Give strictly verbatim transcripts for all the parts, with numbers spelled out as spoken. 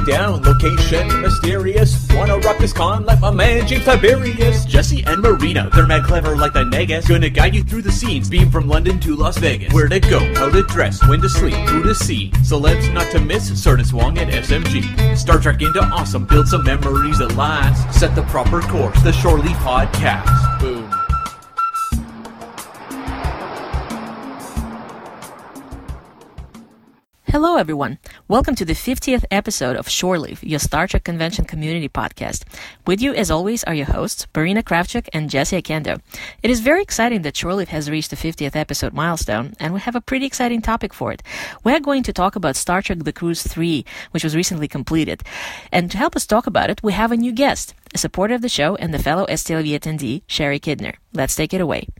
down, location mysterious. Wanna rock this con like my man James Tiberius. Jesse and Marina, they're mad clever like the Negus. Gonna guide you through the scenes, beam from London to Las Vegas. Where to go, how to dress, when to sleep, who to see. Celebs not to miss, Sardis Wong and S M G. Star Trek into awesome, build some memories that last. Set the proper course, the Shore Leave Podcast. Boom. Hello, everyone. Welcome to the fiftieth episode of Shore Leave, your Star Trek Convention community podcast. With you, as always, are your hosts, Marina Kravchuk and Jesse Akendo. It is very exciting that Shore Leave has reached the fiftieth episode milestone, and we have a pretty exciting topic for it. We're going to talk about Star Trek The Cruise three, which was recently completed. And to help us talk about it, we have a new guest, a supporter of the show and the fellow S T L V attendee, Sherry Kidner. Let's take it away.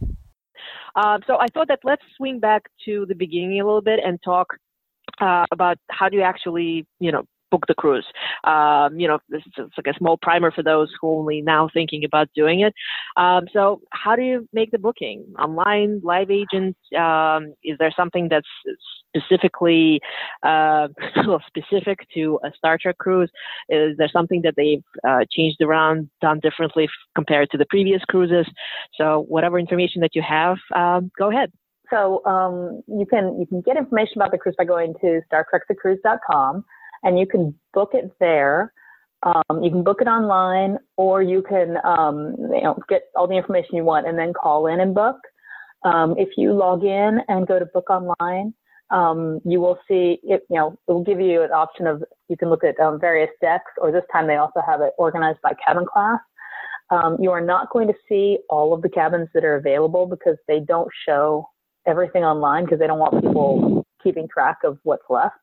Uh, so I thought that let's swing back to the beginning a little bit and talk Uh, about how do you actually, you know, book the cruise. Um, you know, this is it's like a small primer for those who are only now thinking about doing it. Um, so how do you make the booking? Online, live agent? Um, is there something that's specifically uh, specific to a Star Trek cruise? Is there something that they've uh, changed around, done differently f- compared to the previous cruises? So whatever information that you have, um, go ahead. So um, you can you can get information about the cruise by going to star trek the cruise dot com, and you can book it there. Um, you can book it online, or you can um, you know get all the information you want and then call in and book. Um, if you log in and go to book online, um, you will see it. You know it will give you an option of you can look at um, various decks, or this time they also have it organized by cabin class. Um, you are not going to see all of the cabins that are available because they don't show everything online because they don't want people keeping track of what's left.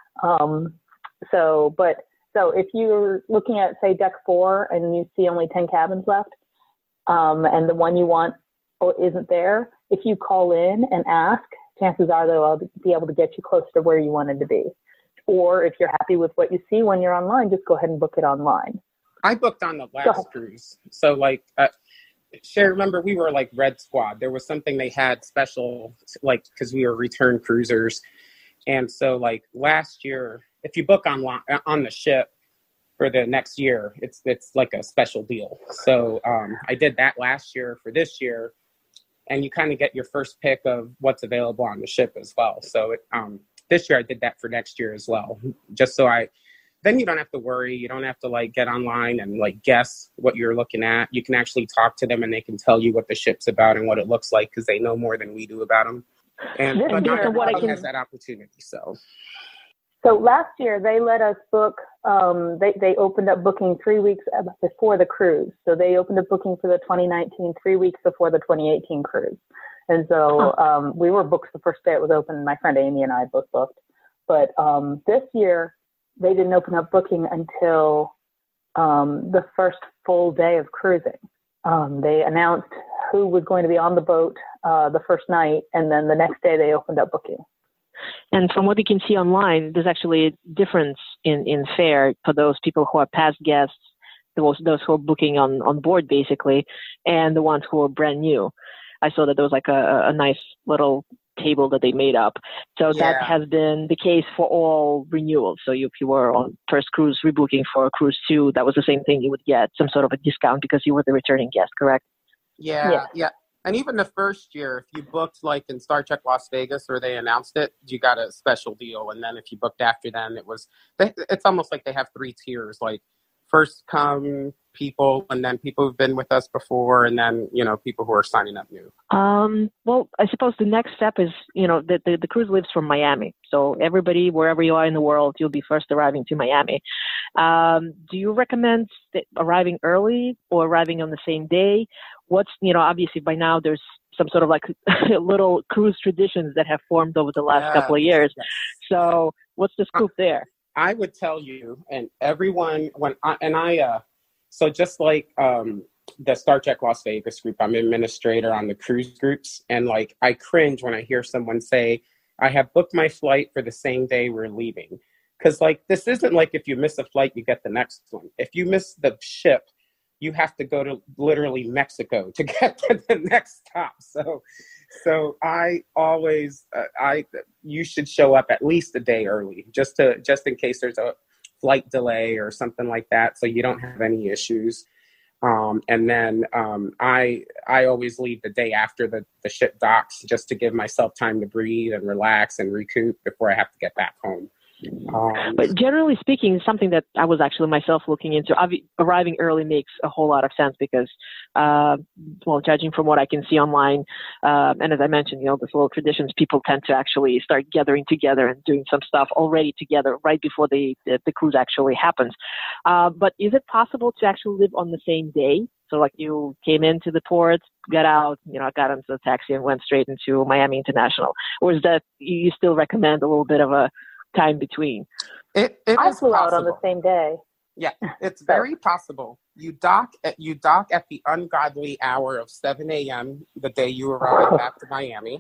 Um, so, but, so if you're looking at, say, deck four and you see only ten cabins left, um, and the one you want isn't there, if you call in and ask, chances are they'll be able to get you close to where you wanted to be. Or if you're happy with what you see when you're online, just go ahead and book it online. I booked on the last cruise. So like, uh, Sherry, remember we were like Red Squad. There was something they had special, like, because we were return cruisers. And so like last year, if you book on, on the ship for the next year, it's it's like a special deal. So um, I did that last year for this year. And you kind of get your first pick of what's available on the ship as well. So it, um, this year I did that for next year as well. Just so I... Then you don't have to worry. You don't have to like get online and like guess what you're looking at. You can actually talk to them and they can tell you what the ship's about and what it looks like because they know more than we do about them. And but not everybody has that opportunity. So, so last year they let us book. Um, they they opened up booking three weeks before the cruise. So they opened up booking for the twenty nineteen three weeks before the twenty eighteen cruise. And so um, we were booked the first day it was open. My friend Amy and I both booked. But um, this year, they didn't open up booking until um, the first full day of cruising. Um, they announced who was going to be on the boat uh, the first night, and then the next day they opened up booking. And from what you can see online, there's actually a difference in, in fare for those people who are past guests, those, those who are booking on, on board, basically, and the ones who are brand new. I saw that there was like a, a nice little table that they made up. So yeah. That has been the case for all renewals. So if you were on first cruise rebooking for cruise two, that was the same thing. You would get some sort of a discount because you were the returning guest, correct? Yeah, yeah. yeah. And even the first year, if you booked like in Star Trek Las Vegas where they announced it, you got a special deal. And then if you booked after then, it was, it's almost like they have three tiers, like first come people, and then people who've been with us before, and then, you know, people who are signing up new. Um, well, I suppose the next step is, you know, the, the, the cruise leaves from Miami. So everybody, wherever you are in the world, you'll be first arriving to Miami. Um, do you recommend st- arriving early or arriving on the same day? What's, you know, obviously by now there's some sort of like little cruise traditions that have formed over the last yeah, couple of years. Yes. So what's the scoop there? I would tell you, and everyone, when I, and I, uh, so just like um, the Star Trek Las Vegas group, I'm administrator on the cruise groups. And like, I cringe when I hear someone say, I have booked my flight for the same day we're leaving. Because like, this isn't like if you miss a flight, you get the next one. If you miss the ship, you have to go to literally Mexico to get to the next stop. So, so I always, uh, I, you should show up at least a day early, just to, just in case there's a flight delay or something like that, so you don't have any issues. Um, and then um, I I always leave the day after the, the ship docks just to give myself time to breathe and relax and recoup before I have to get back home. Um, but generally speaking, something that I was actually myself looking into, arriving early makes a whole lot of sense because, uh, well, judging from what I can see online, uh, and as I mentioned, you know, these little traditions, people tend to actually start gathering together and doing some stuff already together right before the, the, the cruise actually happens. Uh, but is it possible to actually live on the same day? So like you came into the port, got out, you know, got into the taxi and went straight into Miami International? Or is that you still recommend a little bit of a time between? It, it I is flew possible. out on the same day. Yeah, it's very possible. You dock at you dock at the ungodly hour of seven a.m. the day you arrive back to Miami,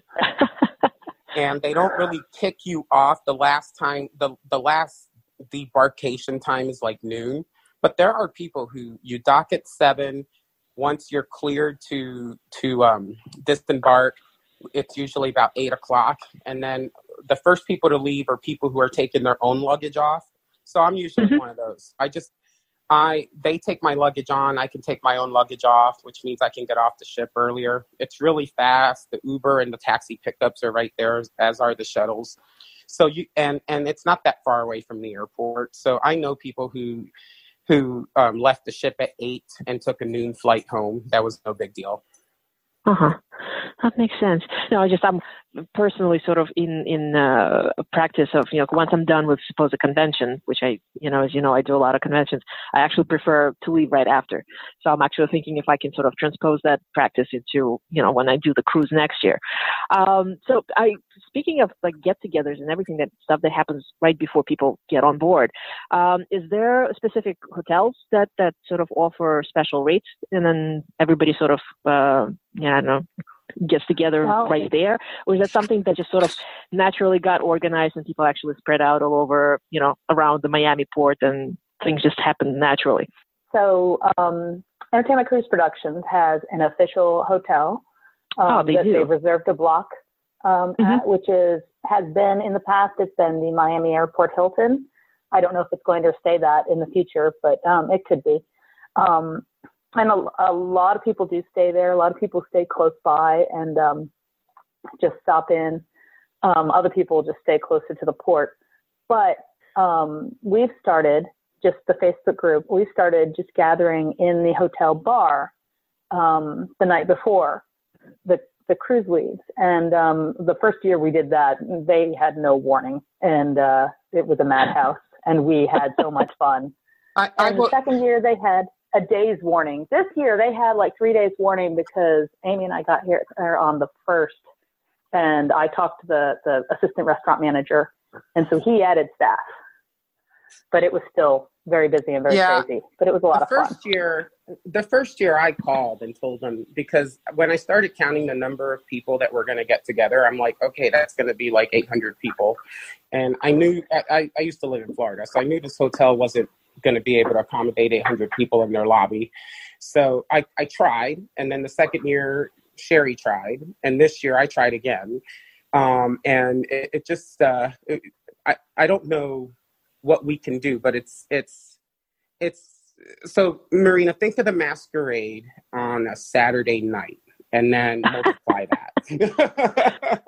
and they don't really kick you off the last time. the The last debarkation time is like noon, but there are people who you dock at seven. Once you're cleared to to um, disembark, it's usually about eight o'clock, and then the first people to leave are people who are taking their own luggage off. So I'm usually mm-hmm. one of those. I just, I, they take my luggage on. I can take my own luggage off, which means I can get off the ship earlier. It's really fast. The Uber and the taxi pickups are right there, as are the shuttles. So you, and, and it's not that far away from the airport. So I know people who, who um, left the ship at eight and took a noon flight home. That was no big deal. Uh-huh. That makes sense. No, I just, I'm personally sort of in, in uh, a practice of, you know, once I'm done with, suppose, a convention, which I, you know, as you know, I do a lot of conventions, I actually prefer to leave right after. So I'm actually thinking if I can sort of transpose that practice into, you know, when I do the cruise next year. Um, so I, speaking of like get-togethers and everything, that stuff that happens right before people get on board, um, is there specific hotels that, that sort of offer special rates and then everybody sort of, uh, yeah, I don't know, gets together well, right there? Or is that something that just sort of naturally got organized and people actually spread out all over, you know, around the Miami port and things just happened naturally? So um, Entertainment Cruise Productions has an official hotel um, oh, they that do. they've reserved a block um, mm-hmm. at, which is has been in the past, it's been the Miami Airport Hilton. I don't know if it's going to stay that in the future, but um, it could be. Um, And a, a lot of people do stay there. A lot of people stay close by and um, just stop in. Um, other people just stay closer to the port. But um, we've started, just the Facebook group, we started just gathering in the hotel bar um, the night before the, the cruise leaves. And um, the first year we did that, they had no warning. And uh, it was a madhouse. And we had so much fun. I, I and will- the second year they had a day's warning. This year they had like three days warning because Amy and I got here on the first, and I talked to the, the assistant restaurant manager, and so he added staff. But it was still very busy and very yeah, crazy. But it was a lot the of fun. First year, the first year I called and told them, because when I started counting the number of people that were going to get together, I'm like, okay, that's going to be like eight hundred people. And I knew, I, I used to live in Florida, so I knew this hotel wasn't going to be able to accommodate eight hundred people in their lobby. So I, I tried. And then the second year, Sherry tried. And this year I tried again. Um, and it, it just, uh, it, I, I don't know what we can do, but it's, it's, it's, so Marina, think of the masquerade on a Saturday night and then multiply that.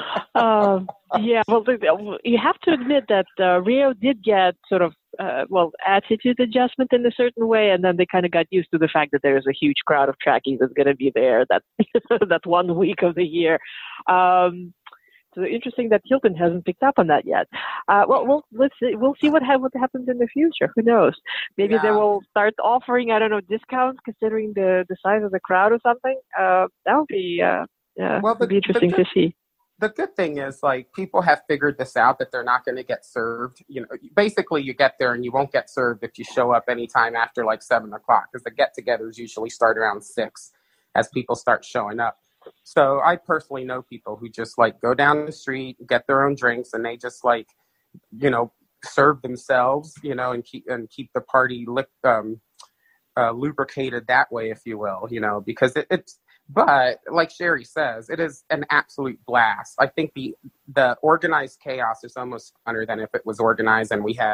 um, yeah, well, you have to admit that uh, Rio did get sort of, uh, well, attitude adjustment in a certain way, and then they kind of got used to the fact that there's a huge crowd of trackies that's going to be there that that one week of the year. Um, so interesting that Hilton hasn't picked up on that yet. Uh, well, we'll let's see. We'll see what ha- what happens in the future. Who knows? Maybe yeah. they will start offering, I don't know, discounts considering the, the size of the crowd or something. Uh, that would be uh, yeah, well, the, be interesting the, to see. The good thing is, like, people have figured this out, that they're not going to get served. You know, basically, you get there and you won't get served if you show up anytime after like seven o'clock, because the get-togethers usually start around six as people start showing up. So I personally know people who just like go down the street, get their own drinks, and they just like, you know, serve themselves, you know, and keep and keep the party li- um, uh, lubricated that way, if you will, you know, because it, it's. But like Sherry says, it is an absolute blast. I think the the organized chaos is almost funner than if it was organized and we had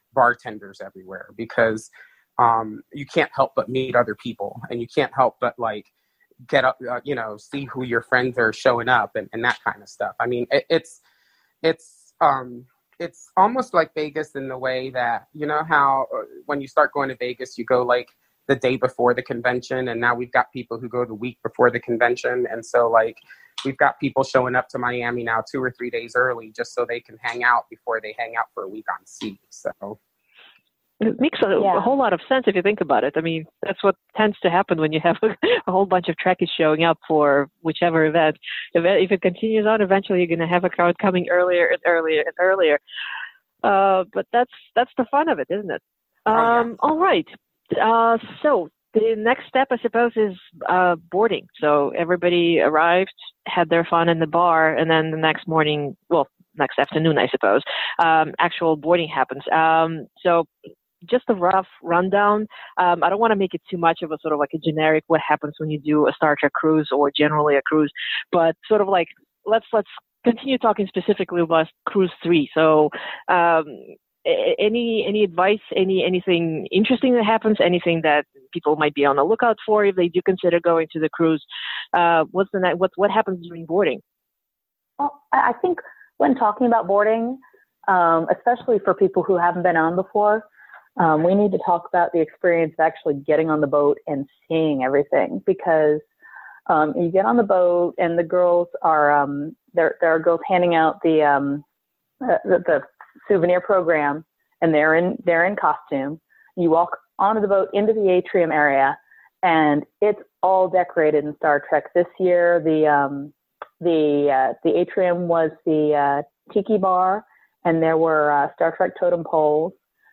bartenders everywhere because um, you can't help but meet other people, and you can't help but like get up, uh, you know, see who your friends are showing up and, and that kind of stuff. I mean, it, it's, it's, um, it's almost like Vegas in the way that, you know, how uh, when you start going to Vegas, you go like the day before the convention. And now we've got people who go the week before the convention. And so like, we've got people showing up to Miami now two or three days early just so they can hang out before they hang out for a week on sea. So it makes a, Yeah. a whole lot of sense if you think about it. I mean, that's what tends to happen when you have a, a whole bunch of trekkies showing up for whichever event. If it, if it continues on, eventually you're going to have a crowd coming earlier and earlier and earlier. Uh, but that's that's the fun of it, isn't it? Um, Oh, yeah. All right. Uh, so the next step, I suppose, is uh, boarding. So everybody arrived, had their fun in the bar, and then the next morning, well, next afternoon, I suppose, um, actual boarding happens. Um, so just a rough rundown. Um, I don't want to make it too much of a sort of like a generic what happens when you do a Star Trek cruise or generally a cruise, but sort of like let's let's continue talking specifically about Cruise Three. So, um, a- any any advice, any anything interesting that happens, anything that people might be on the lookout for if they do consider going to the cruise? Uh, what's the what what happens during boarding? Well, I I think when talking about boarding, um, especially for people who haven't been on before, um, we need to talk about the experience of actually getting on the boat and seeing everything, because um, you get on the boat and the girls are um, there. There are girls handing out the, um, the the souvenir program, and they're in they're in costume. You walk onto the boat into the atrium area, and it's all decorated in Star Trek. This year, the um, the uh, the atrium was the uh, tiki bar, and there were uh, Star Trek totem poles.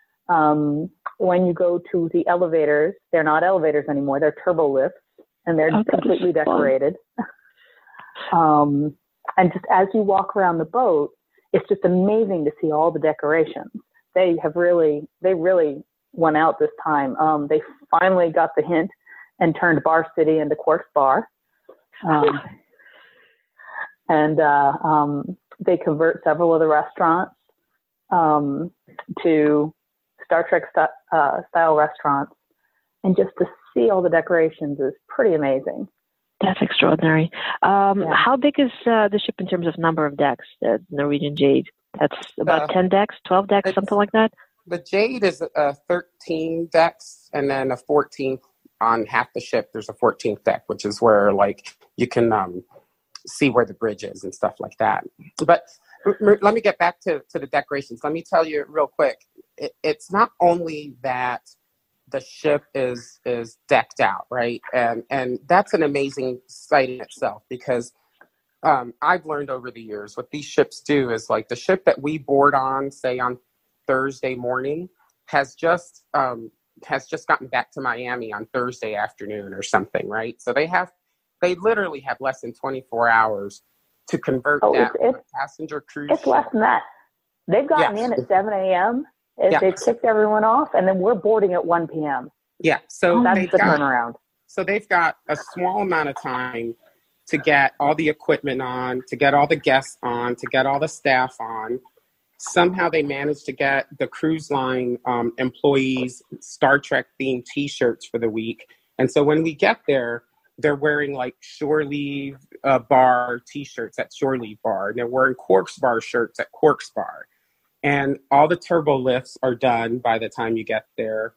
Um, when you go to the elevators, they're not elevators anymore; they're turbo lifts, and they're Oh, that's completely fun. decorated. um, and just as you walk around the boat, it's just amazing to see all the decorations. They have really, they really went out this time. Um, they finally got the hint and turned Bar City into Quark's Bar. Um, and uh, um, they convert several of the restaurants um, to Star Trek st- uh, style restaurants. And just to see all the decorations is pretty amazing. That's extraordinary. Um, Yeah. How big is uh, the ship in terms of number of decks, the Norwegian Jade? That's about Uh, ten decks, twelve decks, it's- something like that? The Jade is uh, thirteen decks, and then a fourteenth on half the ship. There's a fourteenth deck, which is where like you can um, see where the bridge is and stuff like that. But m- m- let me get back to, to the decorations. Let me tell you real quick. It, it's not only that the ship is is decked out, right? And and that's an amazing sight in itself, because um, I've learned over the years what these ships do is like the ship that we board on, say on Thursday morning, has just um, has just gotten back to Miami on Thursday afternoon or something, right? So they have they literally have less than twenty-four hours to convert Oh, that it's- from it's- a passenger cruise It's less ship. than that. They've gotten Yes. in at seven a.m. Yeah. They've kicked everyone off, and then we're boarding at one p.m. Yeah, so That's they've the got turnaround. So they've got a small amount of time to get all the equipment on, to get all the guests on, to get all the staff on. Somehow they managed to get the cruise line um, employees Star Trek themed T-shirts for the week. And so when we get there, they're wearing like Shore Leave uh, Bar T-shirts at Shore Leave Bar, and they're wearing Quark's Bar shirts at Quark's Bar. And all the turbo lifts are done by the time you get there.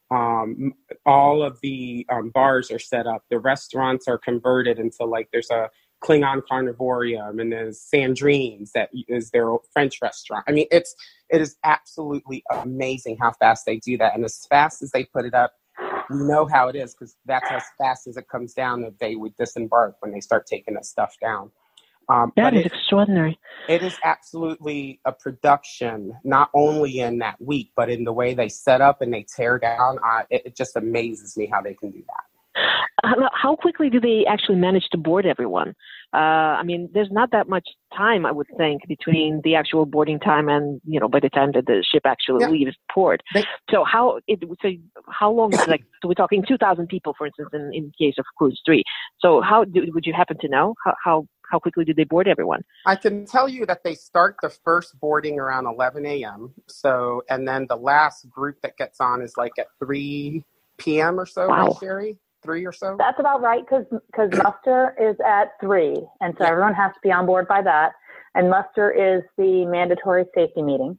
Um, all of the um, bars are set up. The restaurants are converted into like there's a Klingon Carnivorium, and there's Sandrine's that is their French restaurant. I mean, it's it is absolutely amazing how fast they do that, and as fast as they put it up, you know how it is, because that's as fast as it comes down the day we disembark when they start taking the stuff down. Um, That but is it, extraordinary. it is absolutely a production, not only in that week, but in the way they set up and they tear down. Uh, it, it just amazes me how they can do that. How quickly do they actually manage to board everyone? Uh, I mean, there's not that much time, I would think, between the actual boarding time and, you know, by the time that the ship actually yeah. leaves port. They, so how it so how long is like? So we're talking two thousand people, for instance, in, in case of Cruise Three. So how do, would you happen to know how, how how quickly do they board everyone? I can tell you that they start the first boarding around eleven a.m. So, and then the last group that gets on is like at three p.m. or so, wow. right, Sherry? Three or so? That's about right, because because muster is at three, and so yeah. everyone has to be on board by that. And muster is the mandatory safety meeting,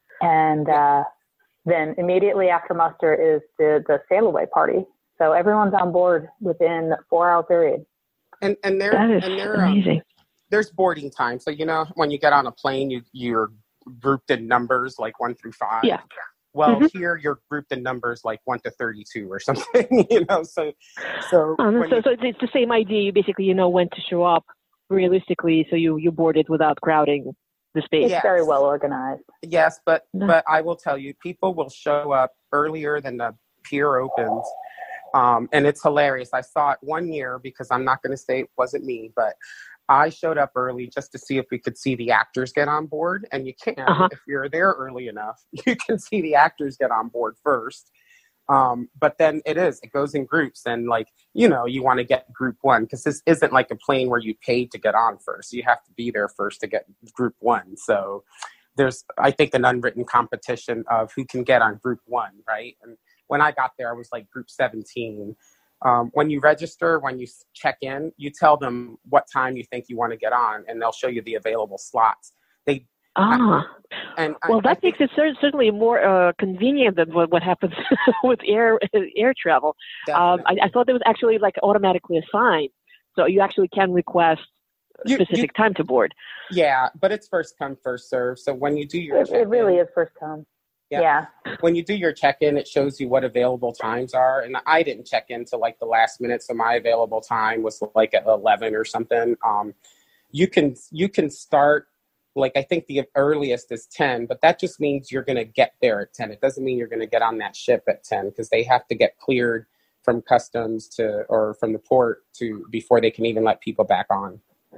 and yeah. uh, then immediately after muster is the the sail away party. So everyone's on board within a four hour period. And and there that is and there amazing. Um, there's boarding time. So you know when you get on a plane, you you're grouped in numbers like one through five. Yeah. Well, mm-hmm. here you're grouped in numbers like one to thirty-two or something, you know. So, so um, so, you, so it's the same idea. You basically you know when to show up realistically, so you you board it without crowding the space. It's yes. very well organized. Yes, but no. but I will tell you, people will show up earlier than the pier opens, um, and it's hilarious. I saw it one year because I'm not going to say it wasn't me, but I showed up early just to see if we could see the actors get on board. And you can, uh-huh. if you're there early enough, you can see the actors get on board first. Um, but then it is, it goes in groups. And like, you know, you want to get group one because this isn't like a plane where you paid to get on first. You have to be there first to get group one. So there's, I think, an unwritten competition of who can get on group one, right? And when I got there, I was like group seventeen. Um, when you register, when you check in, you tell them what time you think you want to get on, and they'll show you the available slots. They ah, I, and well, I, that I makes it cer- certainly more uh, convenient than what, what happens with air air travel. Um, I, I thought it was actually like automatically assigned, so you actually can request a you, specific you, time to board. Yeah, but it's first come, first serve. So when you do your it, it really is first come. Yeah. yeah. When you do your check-in, it shows you what available times are. And I didn't check in till like the last minute, so my available time was like at eleven or something. Um, you can you can start, like I think the earliest is ten, but that just means you're going to get there at ten. It doesn't mean you're going to get on that ship at ten because they have to get cleared from customs to or from the port to before they can even let people back on.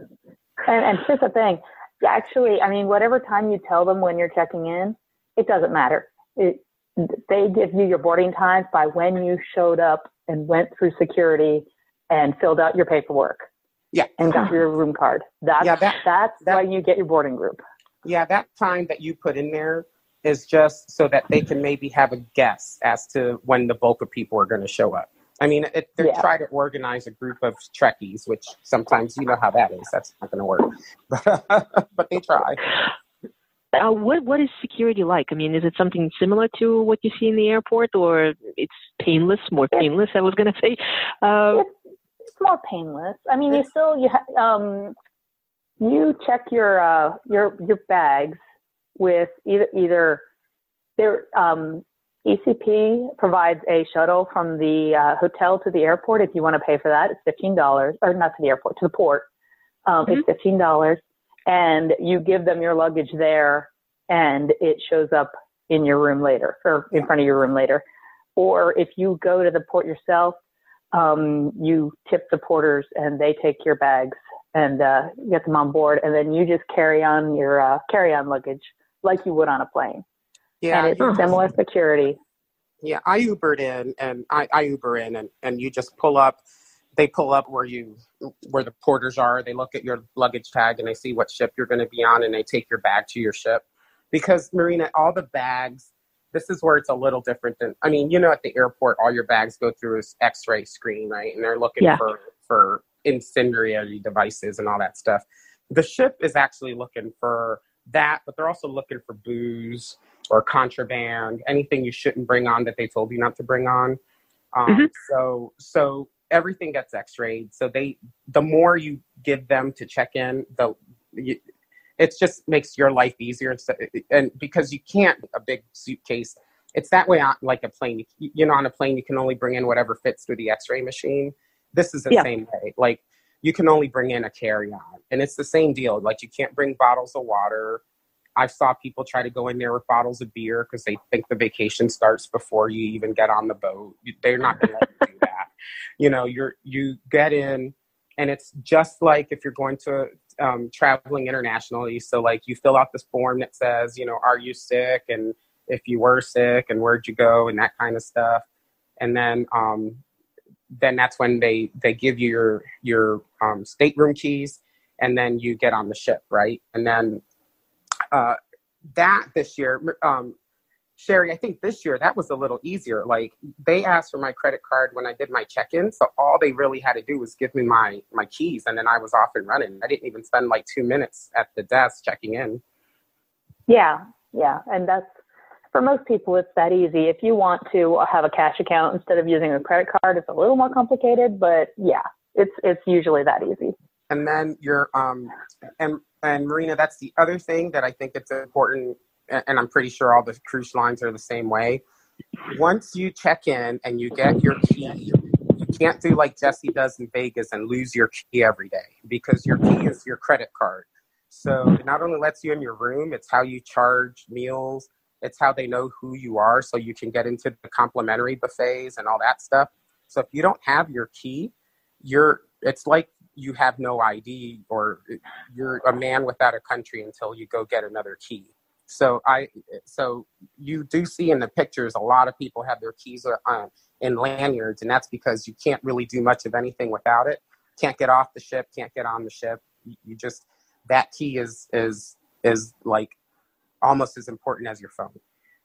And, and here's the thing. Actually, I mean, whatever time you tell them when you're checking in, it doesn't matter. It, they give you your boarding times by when you showed up and went through security and filled out your paperwork. Yeah. And got your room card. That's, yeah, that, that's that, why you get your boarding group. Yeah, that time that you put in there is just so that they can maybe have a guess as to when the bulk of people are going to show up. I mean, it, they yeah. try to organize a group of Trekkies, which sometimes you know how that is. That's not going to work. But they try. Uh, what what is security like? I mean, is it something similar to what you see in the airport, or it's painless, more painless? I was going to say. Uh, it's, it's more painless. I mean, you still you ha- um you check your uh your your bags with either either there um E C P provides a shuttle from the uh, hotel to the airport. If you want to pay for that, it's fifteen dollars, or not to the airport, to the port. Um, mm-hmm. It's fifteen dollars. And you give them your luggage there, and it shows up in your room later, or in front of your room later. Or if you go to the port yourself, um, you tip the porters, and they take your bags and uh, get them on board, and then you just carry on your uh, carry-on luggage like you would on a plane. Yeah, and it's similar security. Yeah, I Ubered in, and I, I Uber in, and, and you just pull up. They pull up where you, where the porters are. They look at your luggage tag and they see what ship you're going to be on, and they take your bag to your ship. Because Marina, all the bags, this is where it's a little different than, I mean, you know, at the airport, all your bags go through this X-ray screen, right? And they're looking yeah. for, for incendiary devices and all that stuff. The ship is actually looking for that, but they're also looking for booze or contraband, anything you shouldn't bring on that they told you not to bring on. Um, mm-hmm. So, so, everything gets x-rayed. So they, the more you give them to check in, the, you, it just makes your life easier. And because you can't, a big suitcase, it's that way on like a plane. You, you know, on a plane, you can only bring in whatever fits through the x-ray machine. This is the yeah. same way. Like you can only bring in a carry-on, and it's the same deal. Like you can't bring bottles of water. I saw people try to go in there with bottles of beer because they think the vacation starts before you even get on the boat. They're not going to let you do that. you know, you're, you get in and it's just like if you're going to um, traveling internationally. So like you fill out this form that says, you know, are you sick? And if you were sick and where'd you go and that kind of stuff. And then, um, then that's when they, they give you your, your um, stateroom keys and then you get on the ship. Right. And then uh, that this year, um, Sherry, I think this year that was a little easier. Like they asked for my credit card when I did my check-in. So all they really had to do was give me my, my keys and then I was off and running. I didn't even spend like two minutes at the desk checking in. Yeah. Yeah. And that's, for most people, it's that easy. If you want to have a cash account instead of using a credit card, it's a little more complicated, but yeah, it's, it's usually that easy. And then you're, um, and, and Marina, that's the other thing that I think it's important. And I'm pretty sure all the cruise lines are the same way. Once you check in and you get your key, you can't do like Jesse does in Vegas and lose your key every day because your key is your credit card. So it not only lets you in your room, it's how you charge meals. It's how they know who you are so you can get into the complimentary buffets and all that stuff. So if you don't have your key, you're it's like you have no I D or you're a man without a country until you go get another key. So I, so you do see in the pictures, a lot of people have their keys uh, in lanyards, and that's because you can't really do much of anything without it. Can't get off the ship, can't get on the ship. You, you just, that key is, is, is like almost as important as your phone.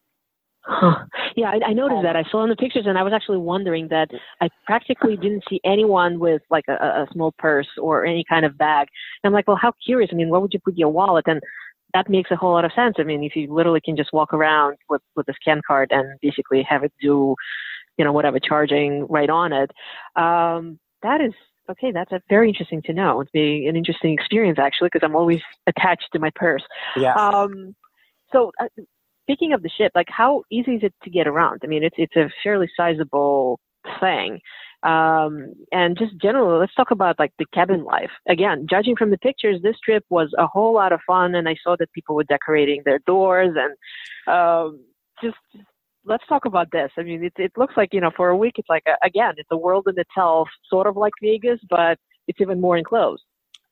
Huh. Yeah, I, I noticed that. I saw in the pictures, and I was actually wondering that I practically didn't see anyone with like a, a small purse or any kind of bag. And I'm like, well, how curious. I mean, where would you put your wallet? And that makes a whole lot of sense. I mean, if you literally can just walk around with, with a scan card and basically have it do, you know, whatever charging right on it, um, that is, okay, that's a very interesting to know. It's being an interesting experience, actually, because I'm always attached to my purse. Yeah. Um, so uh, speaking of the ship, like how easy is it to get around? I mean, it's it's a fairly sizable thing. Um, and just generally, let's talk about like the cabin life. Again, judging from the pictures, this trip was a whole lot of fun, and I saw that people were decorating their doors, and um, just, just let's talk about this. I mean, it, it looks like, you know, for a week, it's like, a, again, it's a world in itself, sort of like Vegas, but it's even more enclosed.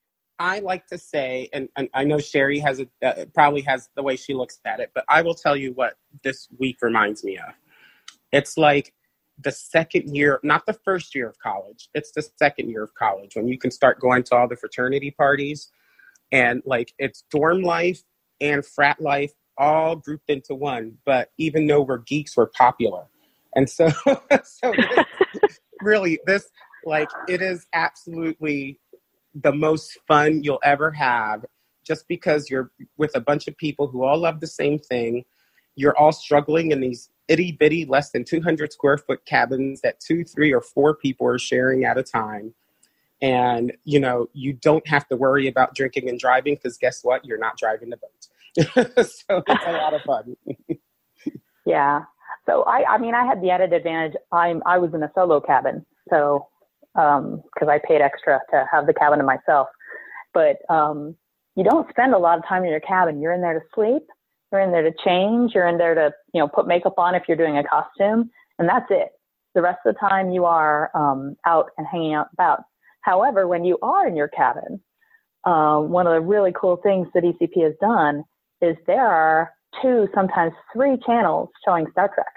I like to say, and, and I know Sherry has a, uh, probably has the way she looks at it, but I will tell you what this week reminds me of. It's like the second year, not the first year of college. It's the second year of college when you can start going to all the fraternity parties, and like it's dorm life and frat life all grouped into one. But even though we're geeks, we're popular. And so, so this, really this, like, it is absolutely the most fun you'll ever have, just because you're with a bunch of people who all love the same thing. You're all struggling in these itty bitty, less than two hundred square foot cabins that two, three, or four people are sharing at a time. And, you know, you don't have to worry about drinking and driving because guess what? You're not driving the boat. So it's a lot of fun. Yeah. So I, I mean, I had the added advantage. I'm, I was in a solo cabin. So, um, cause I paid extra to have the cabin to myself, but, um, you don't spend a lot of time in your cabin. You're in there to sleep. You're in there to change. You're in there to, you know, put makeup on if you're doing a costume, and that's it. The rest of the time you are um, out and hanging out about. However, when you are in your cabin, um, one of the really cool things that E C P has done is there are two, sometimes three channels showing Star Trek.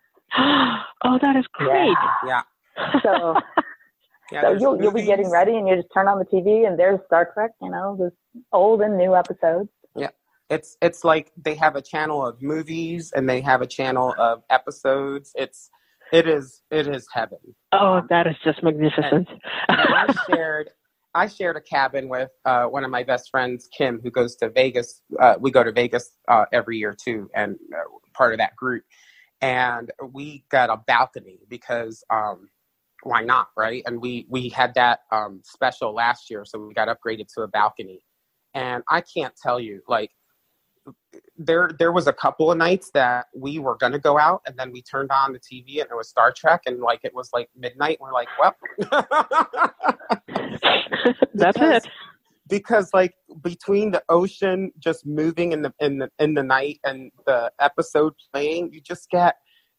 Oh, that is great. Yeah. yeah. So, yeah, so you'll, you'll be getting ready and you just turn on the T V and there's Star Trek, you know, there's old and new episodes. Yeah. It's it's like they have a channel of movies and they have a channel of episodes. It's it is it is heaven. Oh, that is just magnificent. And, and I shared I shared a cabin with uh, one of my best friends, Kim, who goes to Vegas. Uh, we go to Vegas uh, every year too, and uh, part of that group. And we got a balcony because um, why not, right? And we we had that um, special last year, so we got upgraded to a balcony. And I can't tell you, like. There, there was a couple of nights that we were going to go out, and then we turned on the T V, and it was Star Trek, and like it was like midnight. And we're like, well, that's because, it. Because like between the ocean just moving in the in the in the night and the episode playing, you just get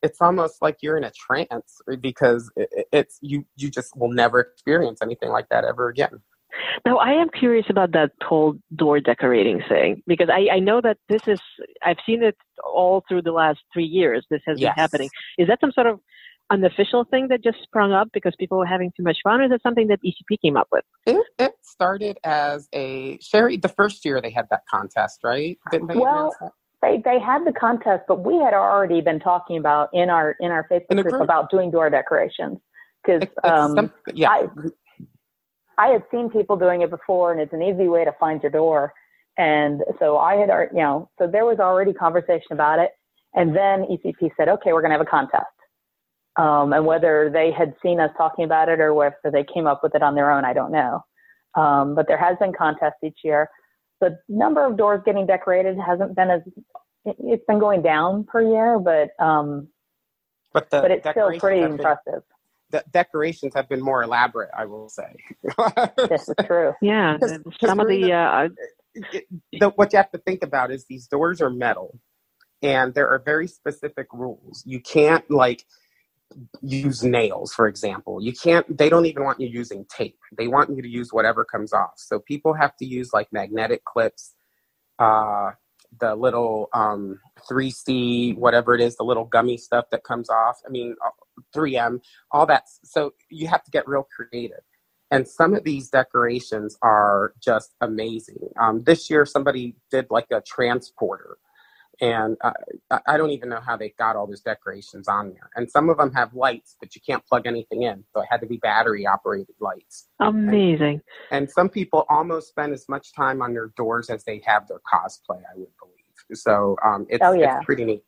it's almost like you're in a trance because it, it's you you just will never experience anything like that ever again. Now, I am curious about that whole door decorating thing, because I, I know that this is, I've seen it all through the last three years. This has Yes. been happening. Is that some sort of unofficial thing that just sprung up because people were having too much fun, or is that something that E C P came up with? It, it started as a, Sherry, the first year they had that contest, right? Didn't they Well, announce that? they, they had the contest, but we had already been talking about in our in our Facebook In the group group. about doing door decorations because It's- it's um, some- yeah. I, I had seen people doing it before, and it's an easy way to find your door. And so I had, al- you know, so there was already conversation about it. And then E C P said, okay, we're going to have a contest. Um, and whether they had seen us talking about it or whether they came up with it on their own, I don't know. Um, but there has been contests each year. The number of doors getting decorated hasn't been as, it's been going down per year, but, um, But, the but it's still decorations pretty have been- impressive. the decorations have been more elaborate, I will say. This is true. Yeah, Because- some of the, uh, it, the, what you have to think about is these doors are metal, and there are very specific rules. You can't like use nails, for example. You can't. They don't even want you using tape. They want you to use whatever comes off. So people have to use like magnetic clips, uh, the little um, three C, whatever it is, the little gummy stuff that comes off. I mean, three M, all that. So you have to get real creative. And some of these decorations are just amazing. Um, this year, somebody did like a transporter. And uh, I don't even know how they got all those decorations on there. And some of them have lights, but you can't plug anything in. So it had to be battery-operated lights. amazing. And, and some people almost spend as much time on their doors as they have their cosplay, I would believe. So um, it's, Oh, yeah. it's pretty neat.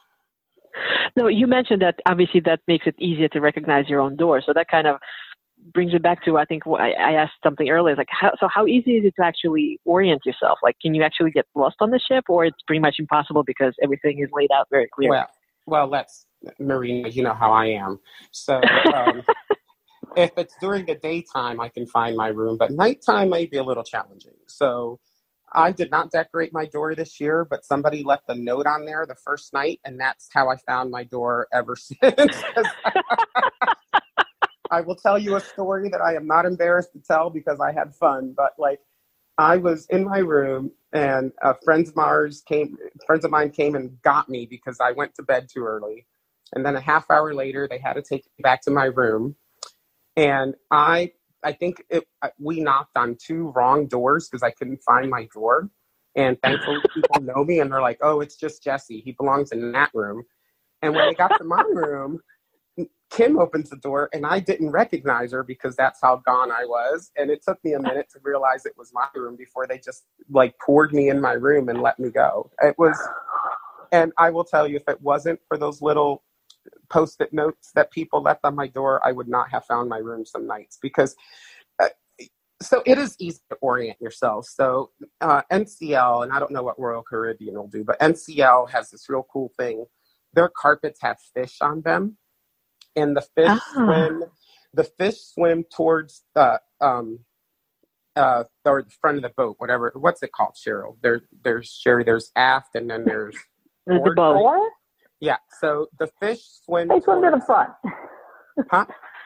No, you mentioned that obviously that makes it easier to recognize your own door. So that kind of brings me back to, I think I, I asked something earlier, like, how, so how easy is it to actually orient yourself? Like, can you actually get lost on the ship, or it's pretty much impossible because everything is laid out very clearly? Well, well, let's, Marina, you know how I am. So um, if it's during the daytime, I can find my room, but nighttime might be a little challenging. So I did not decorate my door this year, but somebody left a note on there the first night, and that's how I found my door ever since. I will tell you a story that I am not embarrassed to tell because I had fun, but like I was in my room and uh, friends of Mars came, friends of mine came and got me because I went to bed too early. And then a half hour later, they had to take me back to my room. And I, I think it, we knocked on two wrong doors because I couldn't find my door. And thankfully people know me and they're like, oh, it's just Jesse. He belongs in that room. And when they got to my room, Kim opens the door and I didn't recognize her because that's how gone I was. And it took me a minute to realize it was my room before they just like poured me in my room and let me go. It was, and I will tell you, if it wasn't for those little post-it notes that people left on my door, I would not have found my room some nights because, uh, so it is easy to orient yourself. So uh, N C L, and I don't know what Royal Caribbean will do, but N C L has this real cool thing. Their carpets have fish on them. And the fish Ah. swim, the fish swim towards the um, uh, or the front of the boat, whatever. What's it called, Cheryl? There, there's Sherry. There's aft, and then there's There's the forward. boat. Or Yeah. So the fish swim. they swim to the towards- front. Huh?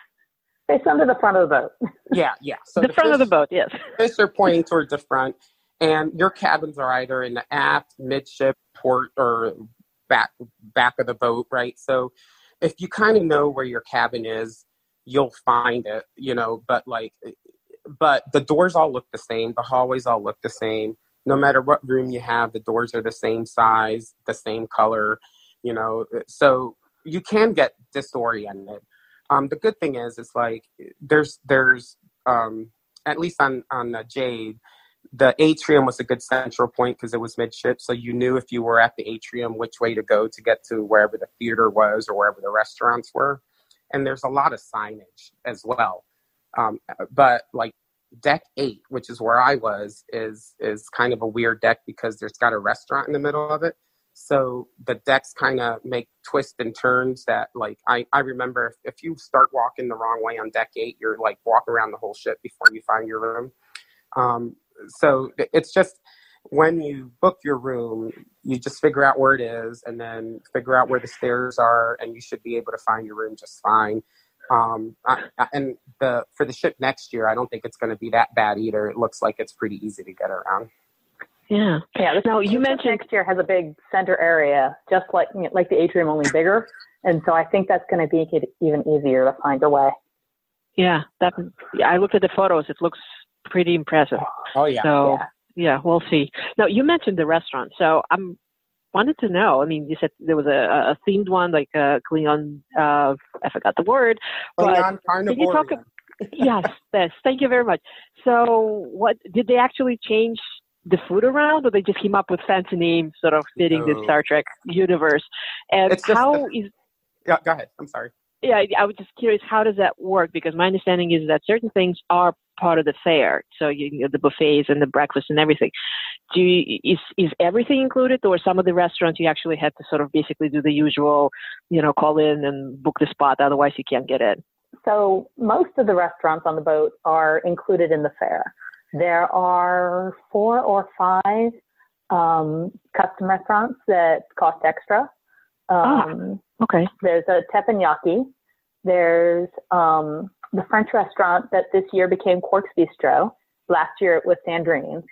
They swim to the front of the boat. Yeah, yeah. So the, front of the fish- boat, yes. Fish are pointing towards the front, and your cabins are either in the aft, midship, port, or back back of the boat, right? So if you kind of know where your cabin is, you'll find it, you know, but like, but the doors all look the same. The hallways all look the same. No matter what room you have, the doors are the same size, the same color, you know, so you can get disoriented. Um, the good thing is, it's like, there's, there's, um, at least on, on the Jade, the atrium was a good central point because it was midship. So you knew if you were at the atrium, which way to go to get to wherever the theater was or wherever the restaurants were. And there's a lot of signage as well. Um, but like deck eight, which is where I was, is, is kind of a weird deck because there's got a restaurant in the middle of it. So the decks kind of make twists and turns that like, I, I remember if, if you start walking the wrong way on deck eight, you're like walk around the whole ship before you find your room. Um, So it's just, when you book your room, you just figure out where it is and then figure out where the stairs are, and you should be able to find your room just fine. Um, I, I, and the for the ship next year, I don't think it's going to be that bad either. It looks like it's pretty easy to get around. Yeah. Yeah. This, now you mentioned next year has a big center area, just like like the atrium, only bigger, and so I think that's going to make it even easier to find your way. Yeah, that. Yeah, I looked at the photos. It looks pretty impressive. Oh yeah. So yeah, yeah we'll see. Now you mentioned the restaurant, so I'm wanted to know. I mean, you said there was a, a themed one, like uh, Klingon. Uh, I forgot the word. Klingon but can you talk? Yes, yes. Thank you very much. So, what did they actually change the food around, or they just came up with fancy names, sort of fitting no. the Star Trek universe? And it's just how the, is? Yeah, go ahead. I'm sorry. Yeah, I was just curious. How does that work? Because my understanding is that certain things are part of the fare. So you know, the buffets and the breakfast and everything. Do you, is is everything included, or some of the restaurants you actually had to sort of basically do the usual, you know, call in and book the spot, otherwise you can't get in? So most of the restaurants on the boat are included in the fare. There are four or five um, custom restaurants that cost extra. Um, oh, okay. There's a teppanyaki. There's um, the French restaurant that this year became Quark's Bistro. Last year it was Sandrine's.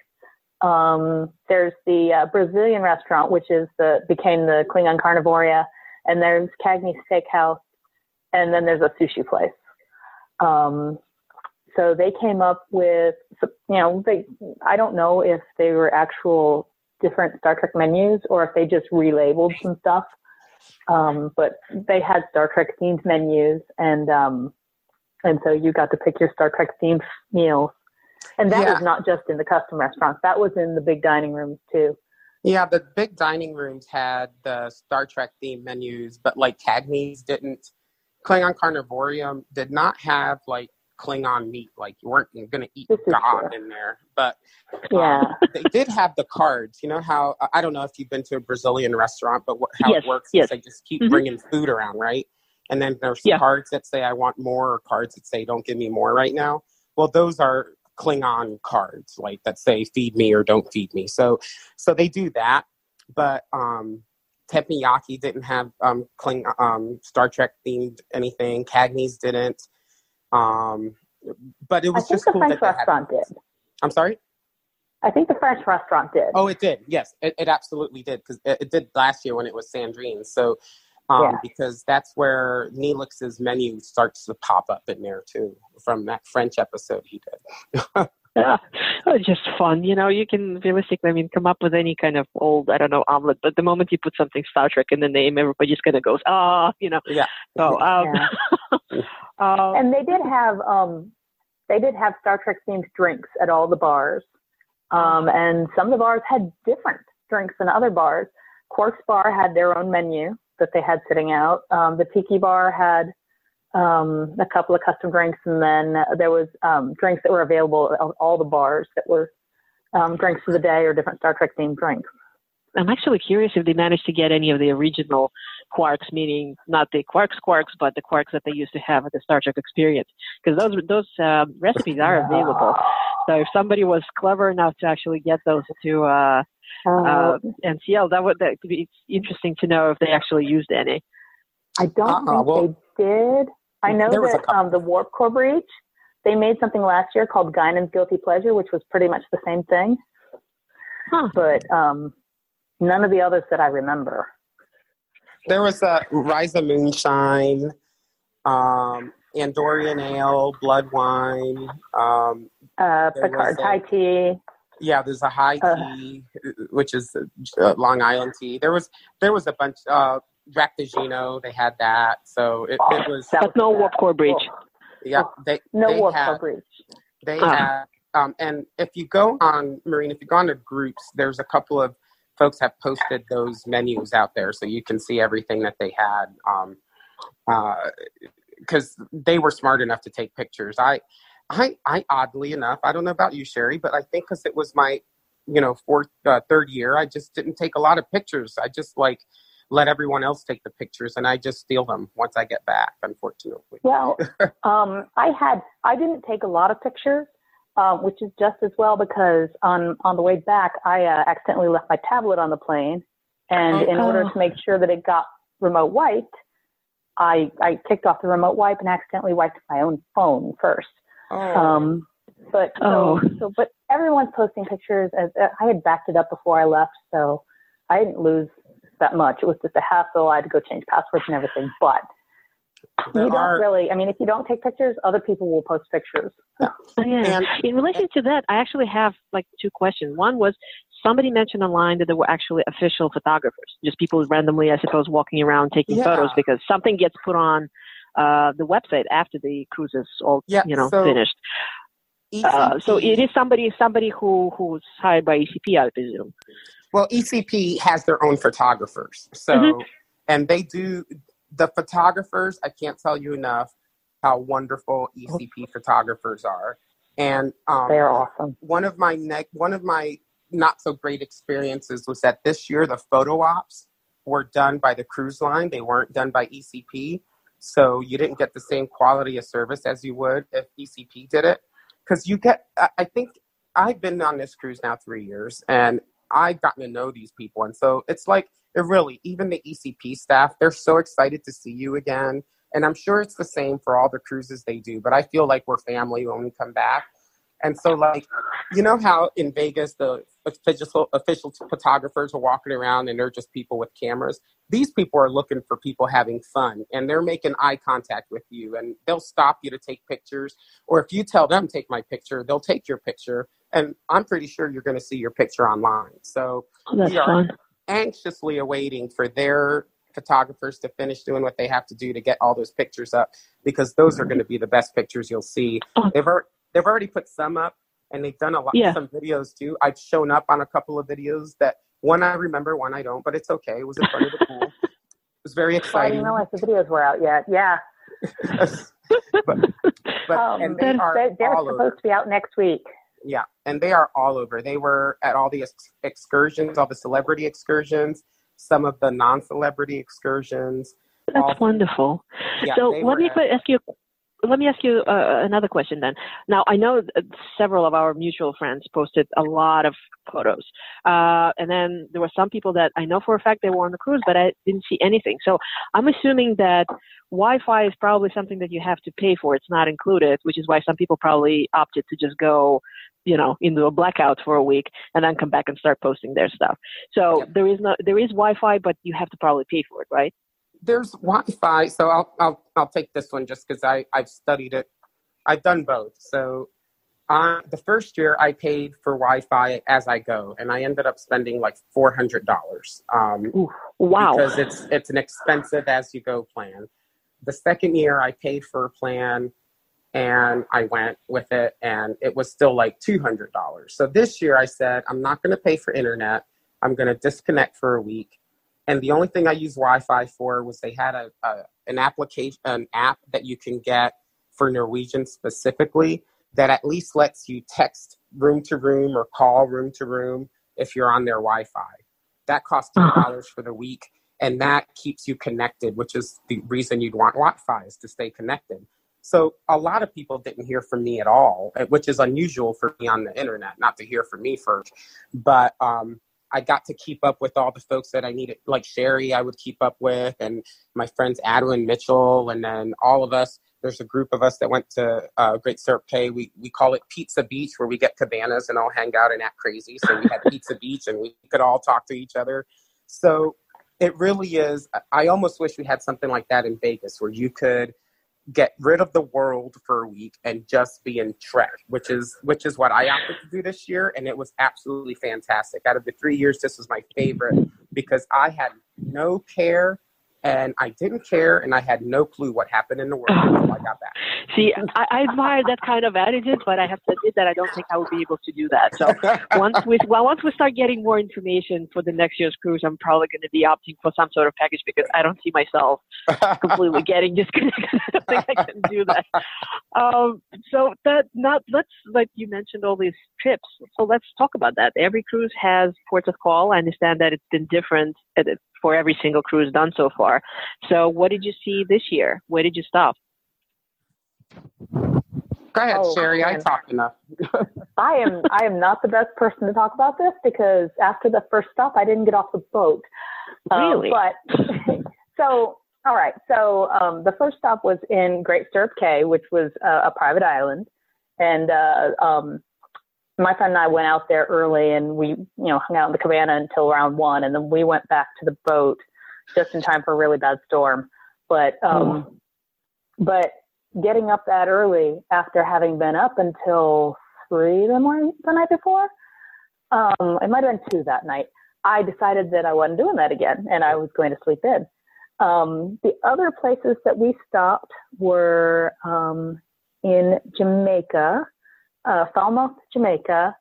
Um, there's the uh, Brazilian restaurant, which is the became the Klingon Carnivoria, and there's Cagney's Steakhouse, and then there's a sushi place. Um, so they came up with, you know, they, I don't know if they were actual different Star Trek menus or if they just relabeled some stuff. Um, but they had Star Trek themed menus, and um, and so you got to pick your Star Trek themed meals. And that yeah. was not just in the custom restaurants. That was in the big dining rooms too. Yeah, the big dining rooms had the Star Trek themed menus, but like Cagney's didn't. Klingon Carnivorium did not have like Klingon meat. Like you weren't going to eat God true. in there. But yeah, um, they did have the cards. You know how, I don't know if you've been to a Brazilian restaurant, but what, how yes, it works yes. is they just keep mm-hmm. bringing food around, right? And then there's yeah. cards that say I want more, or cards that say don't give me more right now. Well, those are Klingon cards, like that say feed me or don't feed me. So, so they do that. But um, teppanyaki didn't have um, Kling, um, Star Trek themed anything. Cagney's didn't. Um, but it was I just think cool the French that restaurant did. I'm sorry? I think the French restaurant did. Oh, it did. Yes, it, it absolutely did, because it, it did last year when it was Sandrine's. So, um, yeah. because that's where Neelix's menu starts to pop up in there too, from that French episode he did. Yeah, oh, just fun. You know, you can realistically, I mean, come up with any kind of old, I don't know, omelet, but the moment you put something Star Trek in the name, everybody just kind of goes, ah, you know. Yeah. So, um, yeah. um, and they did have, um, they did have Star Trek themed drinks at all the bars. Um, and some of the bars had different drinks than other bars. Quark's Bar had their own menu that they had sitting out. Um, the Tiki Bar had um, a couple of custom drinks, and then there was um, drinks that were available at all the bars that were um, drinks of the day or different Star Trek themed drinks. I'm actually curious if they managed to get any of the original quarks, meaning not the quarks quarks, but the quarks that they used to have at the Star Trek Experience, because those those uh, recipes are available. So if somebody was clever enough to actually get those to uh, uh, N C L, that would that would be interesting to know if they actually used any. I don't uh-uh, think well, they did. I know that um, the Warp Core Breach, they made something last year called Guinan's Guilty Pleasure, which was pretty much the same thing. Huh. But um, none of the others that I remember. There was a Risa Moonshine, um, Andorian Ale, Blood Wine. Um, uh, Picard High Tea. Yeah, there's a High uh, Tea, which is uh, Long Island tea. There was there was a bunch. Uh, Ractagino, they had that. So it, it was. But no Warp Core Breach. Yeah, they no they Warp had, Core Breach. They uh-huh. had, um, and if you go on Marine, if you go on to groups, there's a couple of folks have posted those menus out there, so you can see everything that they had. Um, uh, because they were smart enough to take pictures. I, I, I oddly enough, I don't know about you, Sherry, but I think because it was my, you know, fourth, uh, third year, I just didn't take a lot of pictures. I just like. Let everyone else take the pictures, and I just steal them once I get back, unfortunately. Well, um, I had, I didn't take a lot of pictures. um, which is just as well because on, on the way back, I uh, accidentally left my tablet on the plane. And in order to make sure that it got remote wiped, I, I kicked off the remote wipe and accidentally wiped my own phone first. Oh. Um, but so, Oh. so, but everyone's posting pictures. As uh, I had backed it up before I left, so I didn't lose that much. It was just a hassle. I had to go change passwords and everything. But There you don't are- really. I mean, if you don't take pictures, other people will post pictures. So. Yeah. And- In relation to that, I actually have like two questions. One was somebody mentioned online that there were actually official photographers, just people randomly, I suppose, walking around taking Yeah. photos because something gets put on uh, the website after the cruise is all Yeah, you know so- finished. E C P, Uh, so it is somebody somebody who who's hired by E C P, I presume. well, E C P has their own photographers. So, Mhm. and they do, the photographers, I can't tell you enough how wonderful E C P photographers are. And um, They're awesome. one of my ne- one of my not so great experiences was that this year the photo ops were done by the cruise line. They weren't done by E C P. So you didn't get the same quality of service as you would if E C P did it. Because you get, I I think I've been on this cruise now three years and I've gotten to know these people. And so it's like, it really, even the E C P staff, they're so excited to see you again. And I'm sure it's the same for all the cruises they do, but I feel like we're family when we come back. And so, like, you know how in Vegas, the official, official photographers are walking around and they're just people with cameras? These people are looking for people having fun, and they're making eye contact with you, and they'll stop you to take pictures. Or if you tell them, take my picture, they'll take your picture. And I'm pretty sure you're going to see your picture online. So Oh, that's we are fun. anxiously awaiting for their photographers to finish doing what they have to do to get all those pictures up, because those are going to be the best pictures you'll see. Oh. They've, ar- they've already put some up, and they've done a lot, Yeah. some videos too. I've shown up on a couple of videos that one I remember, one I don't, but it's okay. It was in front of the pool. It was very I exciting. didn't realize the videos were out yet. Yeah. but but Um, and they are they're, they're all supposed over. to be out next week. Yeah, and they are all over. They were at all the ex- excursions, all the celebrity excursions, some of the non-celebrity excursions. all- That's wonderful. Yeah, so they let were me at- que- ask you. Let me ask you uh, another question then. Now, I know that several of our mutual friends posted a lot of photos. Uh, and then there were some people that I know for a fact they were on the cruise, but I didn't see anything. So I'm assuming that Wi-Fi is probably something that you have to pay for. It's not included, which is why some people probably opted to just go, you know, into a blackout for a week and then come back and start posting their stuff. So Yep. there is no, there is Wi-Fi, but you have to probably pay for it, right? There's Wi-Fi, so I'll I'll I'll take this one just because I I've studied it. I've done both. So, uh, the first year I paid for Wi-Fi as I go, and I ended up spending like four hundred dollars. Um, Ooh, wow. Because it's it's an expensive as you go plan. The second year I paid for a plan, and I went with it, and it was still like two hundred dollars. So this year I said I'm not going to pay for internet. I'm going to disconnect for a week. And the only thing I used Wi-Fi for was they had a, a an application, an app that you can get for Norwegian specifically that at least lets you text room to room or call room to room if you're on their Wi-Fi. That costs ten dollars for the week, and that keeps you connected, which is the reason you'd want Wi-Fi, is to stay connected. So a lot of people didn't hear from me at all, which is unusual for me on the internet, not to hear from me first. But um, I got to keep up with all the folks that I needed, like Sherry I would keep up with, and my friends Adwin Mitchell, and then all of us. There's a group of us that went to uh, Great Stirrup Cay. We we call it Pizza Beach, where we get cabanas and all hang out and act crazy. So we had Pizza Beach, and we could all talk to each other. So it really is. I almost wish we had something like that in Vegas, where you could get rid of the world for a week and just be in Trek, which is which is what I opted to do this year, and it was absolutely fantastic. Out of the three years, this was my favorite because I had no care, and I didn't care, and I had no clue what happened in the world until I got back. See, I, I admire that kind of attitude, but I have to admit that I don't think I would be able to do that. So once we well, once we start getting more information for the next year's cruise, I'm probably going to be opting for some sort of package because I don't see myself completely getting disconnected. I don't think I can do that. Um, so that not let's like you mentioned all these trips. So let's talk about that. Every cruise has ports of call. I understand that it's been different at it for every single cruise done so far. So what did you see this year? Where did you stop? Go ahead, Oh, Sherry. man. I talked enough. I am I am not the best person to talk about this because after the first stop, I didn't get off the boat. Really? Um, but so, all right. So um, the first stop was in Great Stirrup Cay, which was uh, a private island, and uh, um, my friend and I went out there early, and we, you know, hung out in the cabana until around one, and then we went back to the boat just in time for a really bad storm. But um, Oh. but getting up that early after having been up until three the morning the night before, um, it might have been two that night. I decided that I wasn't doing that again, and I was going to sleep in. Um, the other places that we stopped were um, in Jamaica, uh, Falmouth, Jamaica,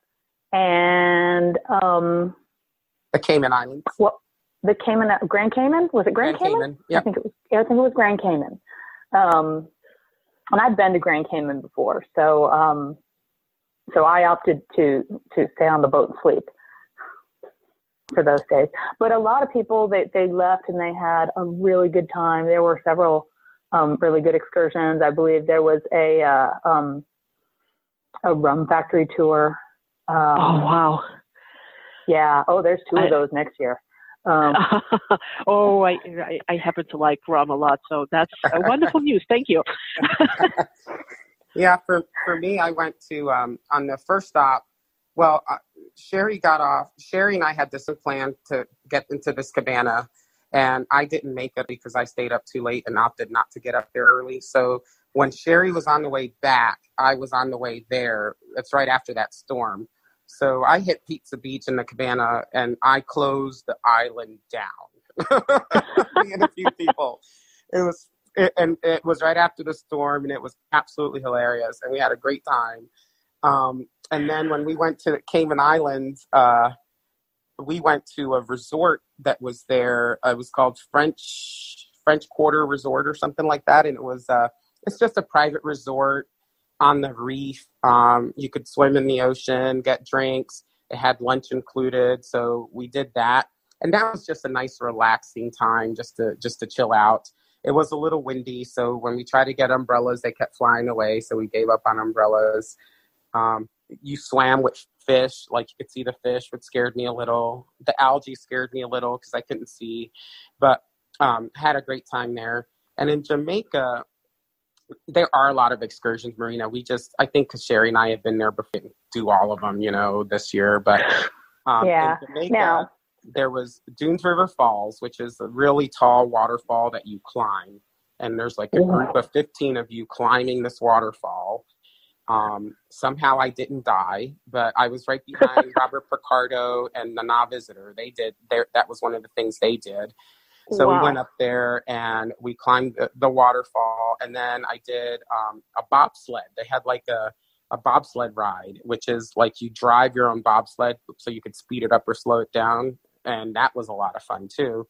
and um, The Cayman Islands. what the Cayman, Grand Cayman, was it Grand, Grand Cayman? Cayman, yep. I think it was. I think it was Grand Cayman. Um, and I'd been to Grand Cayman before, so um, so I opted to to stay on the boat and sleep for those days. But a lot of people, they, they left and they had a really good time. There were several um, really good excursions. I believe there was a uh, um, a rum factory tour. Um, Oh, wow. Yeah. Oh, there's two I- of those next year. Um, oh, I, I I happen to like rum a lot, so that's a wonderful news. Thank you. Yeah, for, for me, I went to, um, on the first stop, well, uh, Sherry got off. Sherry and I had this plan to get into this cabana, and I didn't make it because I stayed up too late and opted not to get up there early. So when Sherry was on the way back, I was on the way there. It's right after that storm. So I hit Pizza Beach in the cabana, and I closed the island down. Me and a few people. It was, it, and it was right after the storm, and it was absolutely hilarious, and we had a great time. Um, and then when we went to the Cayman Islands, uh, we went to a resort that was there. Uh, it was called French French Quarter Resort or something like that, and it was uh, it's just a private resort on the reef. Um, you could swim in the ocean, get drinks. It had lunch included, so we did that, and that was just a nice, relaxing time just to just to chill out. It was a little windy, so when we tried to get umbrellas, they kept flying away, so we gave up on umbrellas. Um, you swam with fish, like you could see the fish, which scared me a little. The algae scared me a little because I couldn't see, but um, had a great time there. And in Jamaica, there are a lot of excursions, Marina. We just, I think Sherry and I have been there before, do all of them, you know, this year. But um, Yeah. in Jamaica, Now- there was Dunes River Falls, which is a really tall waterfall that you climb. And there's like a group of fifteen of you climbing this waterfall. Um, somehow I didn't die, but I was right behind Robert Picardo and the Na Visitor. They did, that was one of the things they did. So Wow. we went up there and we climbed the, the waterfall, and then I did um, a bobsled. They had like a, a bobsled ride, which is like you drive your own bobsled so you could speed it up or slow it down. And that was a lot of fun too.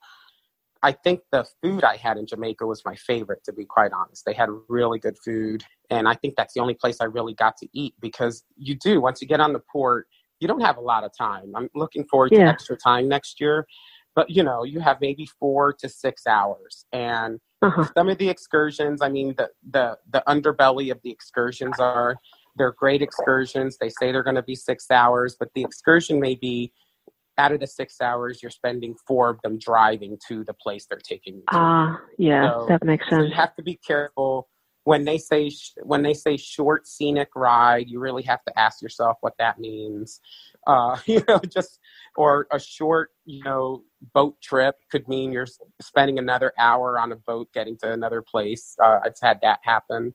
I think the food I had in Jamaica was my favorite, to be quite honest. They had really good food. And I think that's the only place I really got to eat, because you do, once you get on the port, you don't have a lot of time. I'm looking forward to Yeah. extra time next year. But, you know, you have maybe four to six hours. And Uh-huh. some of the excursions, I mean, the, the, the underbelly of the excursions are, they're great excursions. They say they're going to be six hours, but the excursion may be, out of the six hours, you're spending four of them driving to the place they're taking you to. Ah, yeah, So- that makes So sense. you have to be careful when they say sh- when they say short scenic ride. You really have to ask yourself what that means. Uh, you know, just or a short, you know, boat trip could mean you're s- spending another hour on a boat getting to another place. Uh, I've had that happen.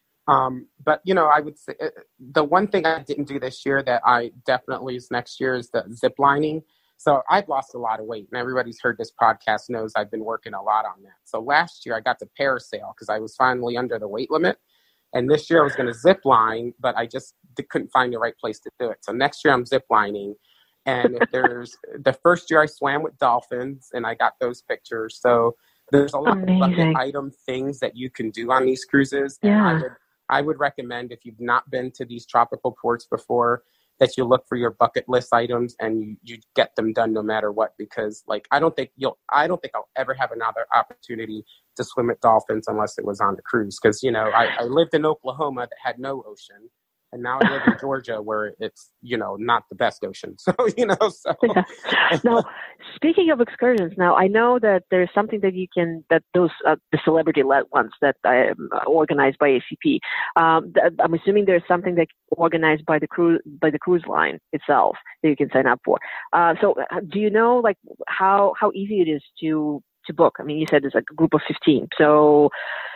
Um, but you know, I would say uh, the one thing I didn't do this year that I definitely is next year is the zip lining. So I've lost a lot of weight, and everybody's heard this podcast knows I've been working a lot on that. So last year I got to parasail because I was finally under the weight limit. And this year I was going to zip line, but I just d- couldn't find the right place to do it. So next year I'm zip lining. And if there's the first year I swam with dolphins, and I got those pictures. So there's a lot Amazing. of bucket item things that you can do on these cruises. And I Yeah. would, I would recommend, if you've not been to these tropical ports before, that you look for your bucket list items and you, you get them done no matter what, because like, I don't think you'll, I don't think I'll ever have another opportunity to swim with dolphins unless it was on the cruise. Cause you know, I, I lived in Oklahoma that had no ocean. And now I live in Georgia where it's, you know, not the best ocean. So, you know, so. Yeah. Now, speaking of excursions, now I know that there's something that you can, that those, uh, the celebrity-led ones that I um, organized by A C P. Um, th- I'm assuming there's something that organized by the cruise, by the cruise line itself that you can sign up for. Uh, so uh, do you know, like, how, how easy it is to, to book? I mean, you said it's like a group of fifteen. So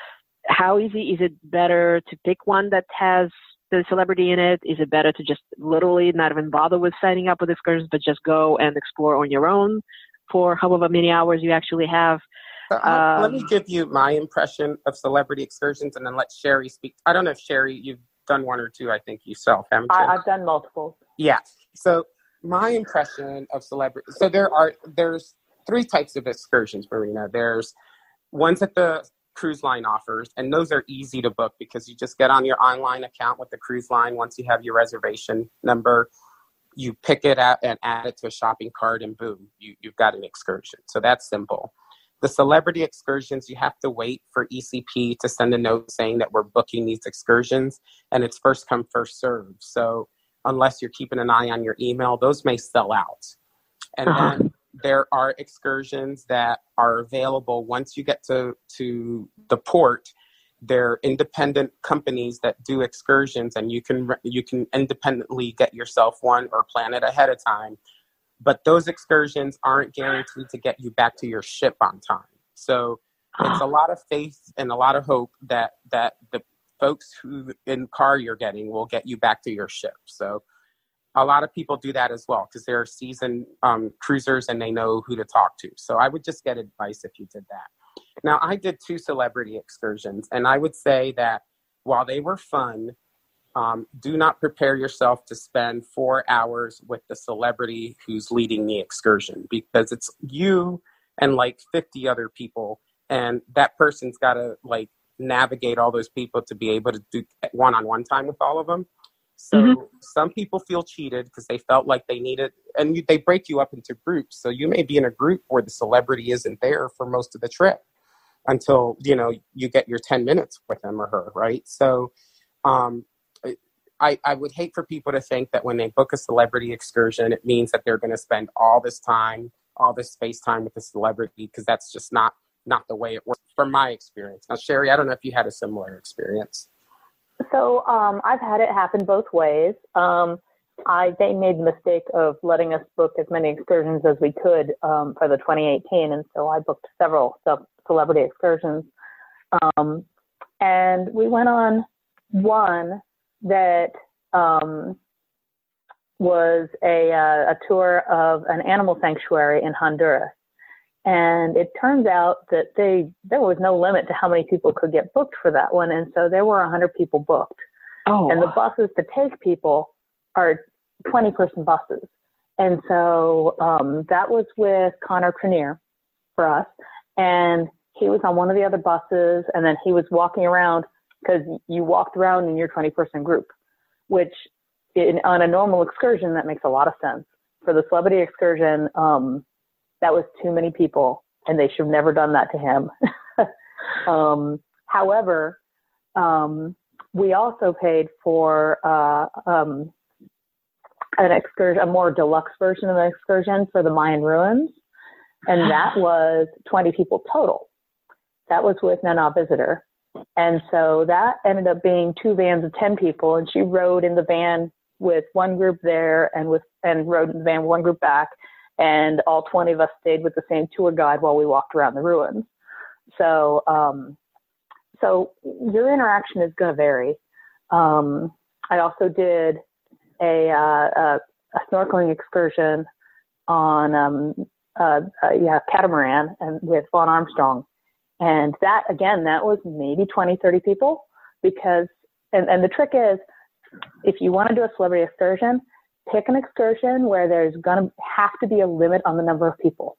how easy is it? Better to pick one that has the celebrity in it? Is it better to just literally not even bother with signing up with excursions, but just go and explore on your own for however many hours you actually have? So, um, let me Um, give you my impression of celebrity excursions and then let Sherry speak. I don't know if Sherry, you've done one or two, I think yourself, haven't you? I, I've done multiple. Yeah. So my impression of celebrity, so there are, there's three types of excursions, Marina. There's ones that the cruise line offers, and those are easy to book because you just get on your online account with the cruise line. Once you have your reservation number, you pick it out and add it to a shopping cart, and boom, you, you've got an excursion. So that's simple. The celebrity excursions, you have to wait for E C P to send a note saying that we're booking these excursions, and it's first come, first served. So unless you're keeping an eye on your email, those may sell out. And Uh-huh. then there are excursions that are available once you get to, to the port. They're independent companies that do excursions, and you can you can independently get yourself one or plan it ahead of time. But those excursions aren't guaranteed to get you back to your ship on time. So it's a lot of faith and a lot of hope that that the folks who in car you're getting will get you back to your ship. So a lot of people do that as well because they're seasoned um, cruisers and they know who to talk to. So I would just get advice if you did that. Now, I did two celebrity excursions, and I would say that while they were fun, um, do not prepare yourself to spend four hours with the celebrity who's leading the excursion, because it's you and like fifty other people, and that person's got to like navigate all those people to be able to do one-on-one time with all of them. So mm-hmm. some people feel cheated because they felt like they needed, and you, they break you up into groups. So you may be in a group where the celebrity isn't there for most of the trip until, you know, you get your ten minutes with him or her, right? So um, I, I would hate for people to think that when they book a celebrity excursion, it means that they're going to spend all this time, all this space time with the celebrity, because that's just not, not the way it works from my experience. Now, Sherry, I don't know if you had a similar experience. So um, I've had it happen both ways. Um, I they made the mistake of letting us book as many excursions as we could um, for the twenty eighteen, and so I booked several celebrity excursions. Um, and we went on one that um, was a, uh, a tour of an animal sanctuary in Honduras. And it turns out that they there was no limit to how many people could get booked for that one. And so there were one hundred people booked. Oh. And the buses to take people are twenty-person buses. And so um, that was with Connor Trenier for us. And he was on one of the other buses, and then he was walking around, because you walked around in your twenty-person group, which in, on a normal excursion, that makes a lot of sense. For the celebrity excursion, um, that was too many people, and they should have never done that to him. um, however, um, we also paid for uh, um, an excursion, a more deluxe version of an excursion for the Mayan ruins, and that was twenty people total. That was with Nana Visitor. And so that ended up being two vans of ten people, and she rode in the van with one group there and with and rode in the van with one group back. And all twenty of us stayed with the same tour guide while we walked around the ruins. So, um, so your interaction is going to vary. Um, I also did a, uh, a, a snorkeling excursion on, um, uh, uh, yeah, catamaran and with Vaughn Armstrong. And that, again, that was maybe twenty, thirty people because, and, and the trick is, if you want to do a celebrity excursion, pick an excursion where there's going to have to be a limit on the number of people.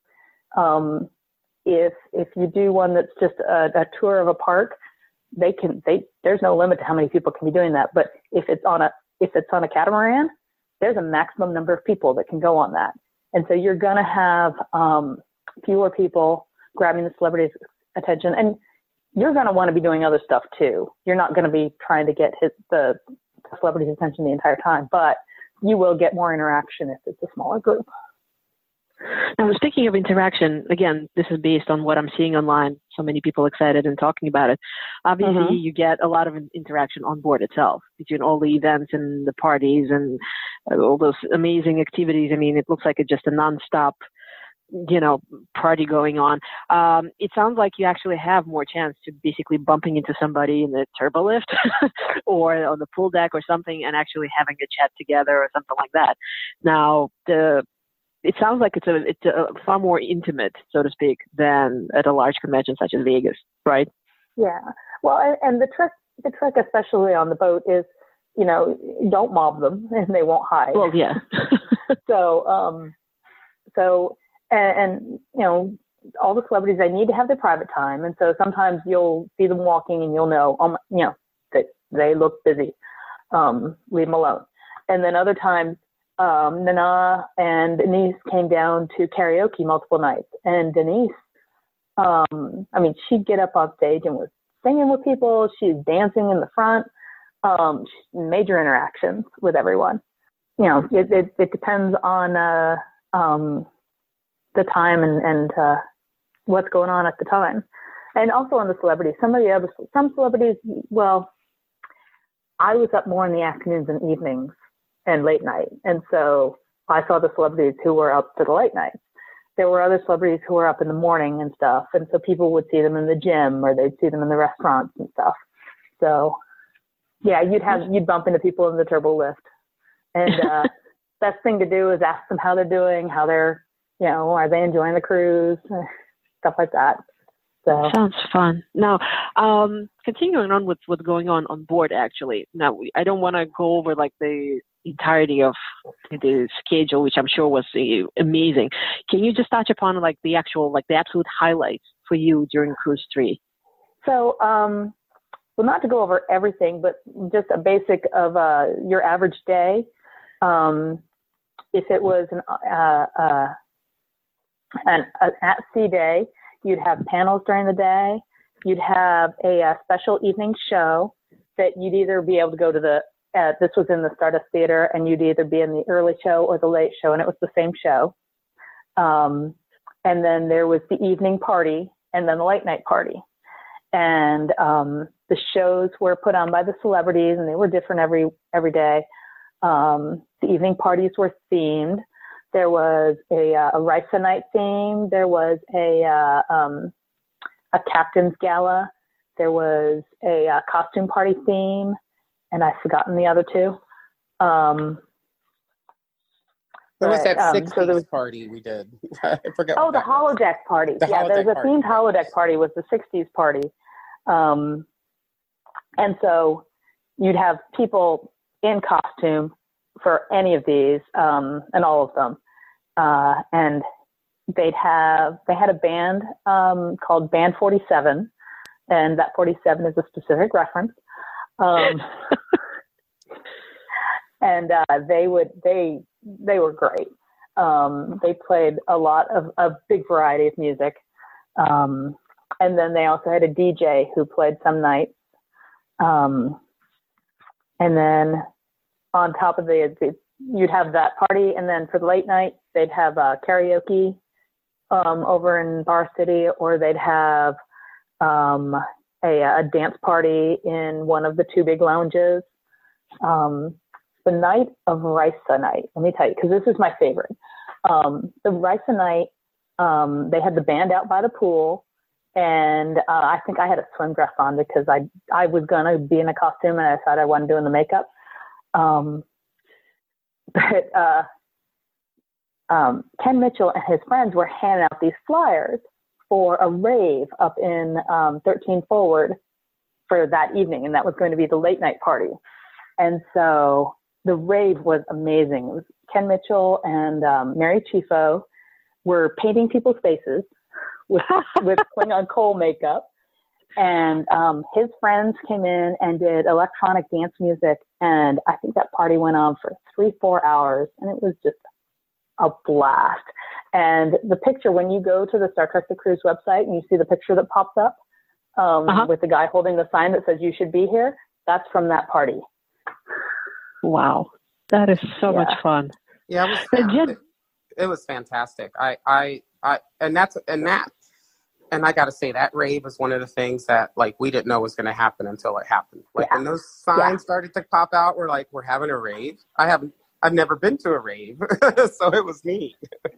Um, if if you do one that's just a, a tour of a park, they can they there's no limit to how many people can be doing that. But if it's on a if it's on a catamaran, there's a maximum number of people that can go on that. And so you're going to have um, fewer people grabbing the celebrity's attention. And you're going to want to be doing other stuff too. You're not going to be trying to get his, the celebrity's attention the entire time, but you will get more interaction if it's a smaller group. Now, speaking of interaction, again, this is based on what I'm seeing online. So many people excited and talking about it. Obviously, mm-hmm. you get a lot of interaction on board itself between all the events and the parties and all those amazing activities. I mean, it looks like it's just a nonstop, you know, party going on. Um, it sounds like you actually have more chance to basically bumping into somebody in the turbo lift or on the pool deck or something and actually having a chat together or something like that. Now, the it sounds like it's a it's a far more intimate, so to speak, than at a large convention such as Vegas, right? Yeah. Well, and, and the trick, the trick, especially on the boat, is, you know, don't mob them and they won't hide. Well, yeah. so, um, so, and, and you know, all the celebrities, they need to have their private time, and so sometimes you'll see them walking and you'll know, um, you know, that they look busy. Um, leave them alone. And then other times, Um, Nana and Denise came down to karaoke multiple nights, and Denise, um, I mean, she'd get up on stage and was singing with people. She's dancing in the front. Um, major interactions with everyone. You know, it, it, it depends on uh, um, the time and, and uh, what's going on at the time, and also on the celebrities. Some of the other, some celebrities, well, I was up more in the afternoons and evenings and late night. And so I saw the celebrities who were up for the late nights. There were other celebrities who were up in the morning and stuff. And so people would see them in the gym or they'd see them in the restaurants and stuff. So yeah, you'd have, you'd bump into people in the turbo lift. And uh, best thing to do is ask them how they're doing, how they're, you know, are they enjoying the cruise, stuff like that. So. Sounds fun. Now, um, continuing on with what's going on on board, actually. Now, we, I don't want to go over like the entirety of the schedule, which I'm sure was uh, amazing. Can you just touch upon like the actual, like the absolute highlights for you during Cruise three? So, um, well, not to go over everything, but just a basic of uh, your average day. Um, if it was an, uh, uh, an, an at-sea day, you'd have panels during the day. You'd have a, a special evening show that you'd either be able to go to the, uh, this was in the Stardust Theater, and you'd either be in the early show or the late show, and it was the same show. Um, and then there was the evening party, and then the late night party. And um, the shows were put on by the celebrities, and they were different every every day. Um, the evening parties were themed. There was a, uh, a Risa night theme. There was a uh, um, a captain's gala. There was a uh, costume party theme, and I've forgotten the other two. Um, there was but, that um, sixties so there was, party we did. I forgot. Oh, the holodeck party. The yeah, holodeck there was a party. themed holodeck party. Was the sixties party, um, and so you'd have people in costume for any of these, um, and all of them. Uh, and they'd have, they had a band, um, called Band forty-seven, and that forty-seven is a specific reference. Um, and, uh, they would, they, they were great. Um, they played a lot of, a big variety of music. Um, and then they also had a D J who played some nights. Um, and then, on top of the, the, you'd have that party, and then for the late night, they'd have uh, karaoke um, over in Bar City, or they'd have um, a, a dance party in one of the two big lounges. Um, the night of Risa night, let me tell you, because this is my favorite. Um, the Risa night, um, they had the band out by the pool, and uh, I think I had a swim dress on because I I was gonna be in a costume, and I thought I wasn't doing the makeup. Um, but, uh, um, Ken Mitchell and his friends were handing out these flyers for a rave up in, um, thirteen Forward for that evening. And that was going to be the late night party. And so the rave was amazing. It was Ken Mitchell and, um, Mary Chifo were painting people's faces with, with Klingon Coal makeup. And um, his friends came in and did electronic dance music. And I think that party went on for three, four hours, and it was just a blast. And the picture, when you go to the Star Trek The Cruise website and you see the picture that pops up um, uh-huh. with the guy holding the sign that says you should be here, that's from that party. Wow. That is so yeah. much fun. Yeah, it was, it, it was fantastic. I, I, I, and that's, and that, and I got to say that rave was one of the things that like, we didn't know was going to happen until it happened. Like yeah. when those signs yeah. started to pop out, we're like, we're having a rave. I haven't, I've never been to a rave. So it was neat.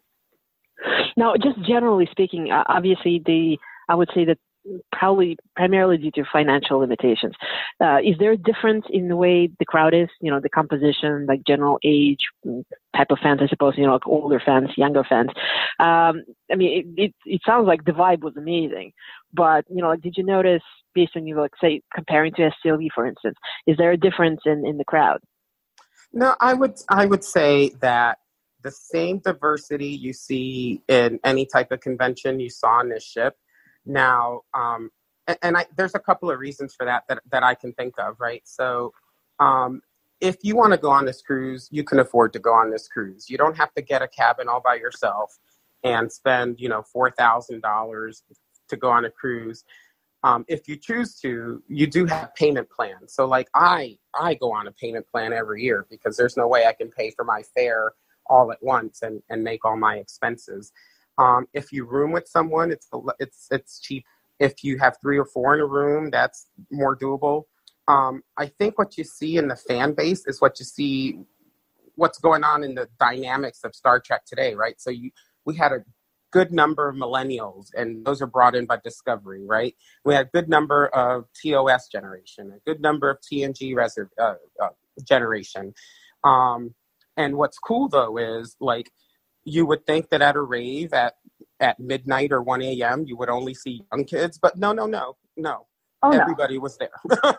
Now, just generally speaking, uh, obviously the, I would say that probably primarily due to financial limitations. Uh, is there a difference in the way the crowd is, you know, the composition, like general age, type of fans, I suppose, you know, like older fans, younger fans? Um, I mean, it, it, it sounds like the vibe was amazing, but, you know, like, did you notice, based on you, like, say, comparing to S C L V, for instance, is there a difference in, in the crowd? No, I would, I would say that the same diversity you see in any type of convention you saw on this ship. Now, um, and, and I, there's a couple of reasons for that, that that I can think of, right? So um, if you want to go on this cruise, you can afford to go on this cruise. You don't have to get a cabin all by yourself and spend, you know, four thousand dollars to go on a cruise. Um, if you choose to, you do have payment plans. So like I, I go on a payment plan every year because there's no way I can pay for my fare all at once and, and make all my expenses. Um, if you room with someone, it's it's it's cheap. If you have three or four in a room, that's more doable. Um, I think what you see in the fan base is what you see, what's going on in the dynamics of Star Trek today, right? So you, we had a good number of millennials, and those are brought in by Discovery, right? We had a good number of T O S generation, a good number of T N G reserve, uh, uh, generation. Um, and what's cool, though, is, like, you would think that at a rave at, at midnight or one a.m., you would only see young kids, but no, no, no, no. Oh, Everybody no. was there.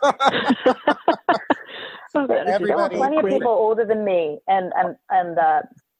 Everybody, there were plenty of people older than me, and and and uh,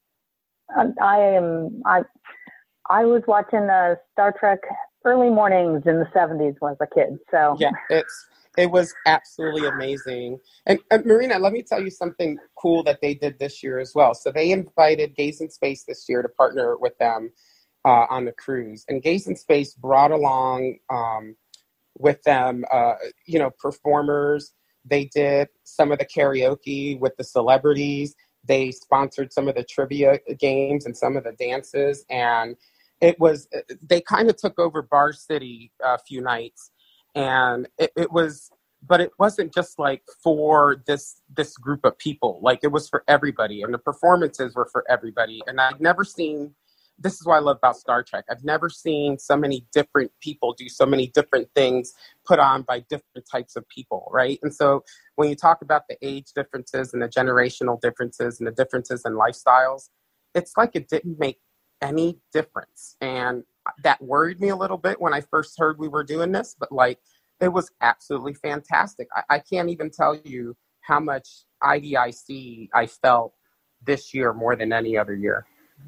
I am I I was watching uh, Star Trek early mornings in the seventies when I was a kid. So yeah, it's it was absolutely amazing. And, and Marina, let me tell you something cool that they did this year as well. So they invited Gaze in Space this year to partner with them uh, on the cruise, and Gaze in Space brought along um, with them, uh, you know, performers. They did some of the karaoke with the celebrities. They sponsored some of the trivia games and some of the dances. And it was, they kind of took over Bar City a few nights. And it, it was, but it wasn't just like for this, this group of people. Like it was for everybody. And the performances were for everybody. And I've never seen, this is what I love about Star Trek. I've never seen so many different people do so many different things put on by different types of people, right? And so when you talk about the age differences and the generational differences and the differences in lifestyles, it's like it didn't make any difference. And that worried me a little bit when I first heard we were doing this, but like it was absolutely fantastic. I, I can't even tell you how much I D I C I felt this year more than any other year.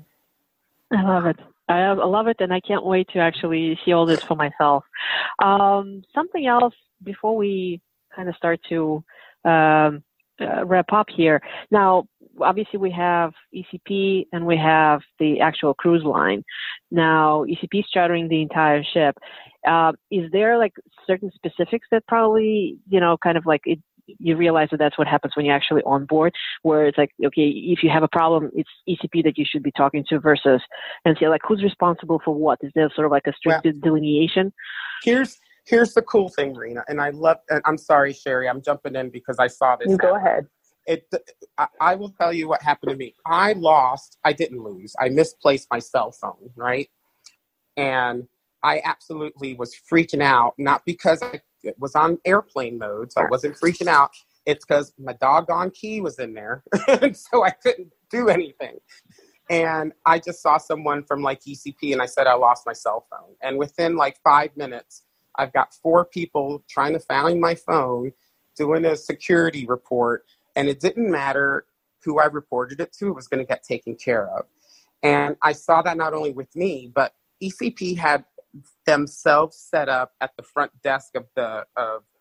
I love it. I love it, and I can't wait to actually see all this for myself. Um, something else before we kind of start to um, uh, wrap up here. Now, obviously, we have E C P and we have the actual cruise line. Now, E C P is chartering the entire ship. Uh, is there like certain specifics that probably, you know, kind of like it, you realize that that's what happens when you're actually on board, where it's like, okay, if you have a problem, it's E C P that you should be talking to versus, and say like, who's responsible for what? Is there sort of like a strict well, delineation? Here's, here's the cool thing, Rena, and I love, and I'm sorry, Sherry, I'm jumping in because I saw this. You happen. Go ahead. It, I, I will tell you what happened to me. I lost, I didn't lose. I misplaced my cell phone, right? And I absolutely was freaking out, not because I it was on airplane mode, so I wasn't freaking out. It's because my doggone key was in there, and so I couldn't do anything. And I just saw someone from like E C P, and I said I lost my cell phone. And within like five minutes, I've got four people trying to find my phone, doing a security report, and it didn't matter who I reported it to, it was going to get taken care of. And I saw that not only with me, but E C P had themselves set up at the front desk of the of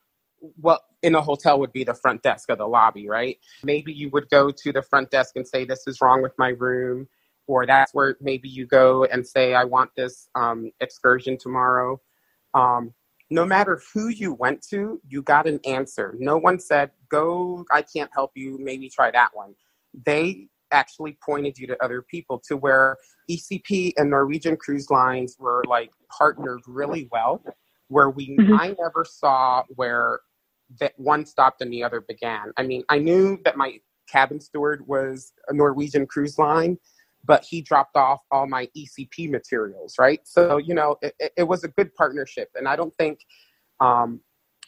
well, in a hotel would be the front desk of the lobby, right? Maybe you would go to the front desk and say, this is wrong with my room. Or that's where maybe you go and say, I want this um, excursion tomorrow. Um, no matter who you went to, you got an answer. No one said, go, I can't help you, maybe try that one. They actually pointed you to other people, to where E C P and Norwegian Cruise Lines were like partnered really well, where we mm-hmm. I never saw where that one stopped and the other began. I mean, I knew that my cabin steward was a Norwegian Cruise Line, but he dropped off all my E C P materials, right? So, you know, it, it was a good partnership. And I don't think, um,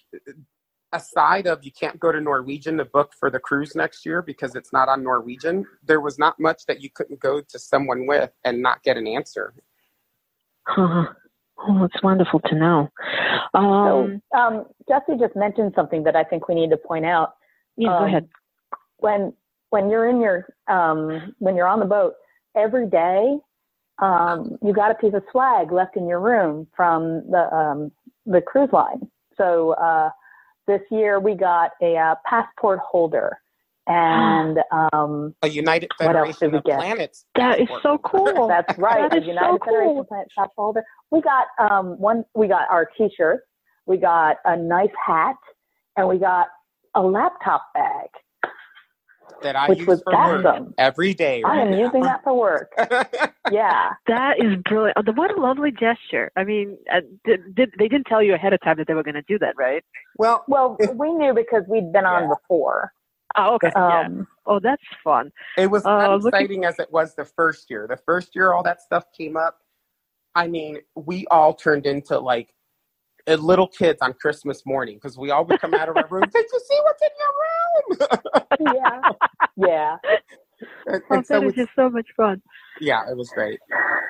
aside of you can't go to Norwegian to book for the cruise next year because it's not on Norwegian, there was not much that you couldn't go to someone with and not get an answer. Huh. Oh, it's wonderful to know. Um, so, um, Jesse just mentioned something that I think we need to point out. Yeah, um, go ahead. When when you're in your um, when you're on the boat, every day, um, you got a piece of swag left in your room from the um, the cruise line. So uh, this year we got a uh, passport holder and um, a United Federation of Planets. That is so cool. That's right. That a United so Federation cool. of Planets passport holder. We got um, one. We got our T-shirts. We got a nice hat, and we got a laptop bag. That I which use was for awesome. work every day. Right I am now. using that for work. Yeah. That is brilliant. Oh, what a lovely gesture. I mean, uh, did, did, they didn't tell you ahead of time that they were going to do that, right? Well, well, if, we knew because we'd been on yeah. before. Oh, okay. Um, yeah. Oh, that's fun. It was not uh, exciting at- as it was the first year. The first year all that stuff came up. I mean, we all turned into like little kids on Christmas morning because we all would come out of our room. Did you see what's in your room? yeah, yeah. And, oh, and so that is just so much fun. Yeah, it was great.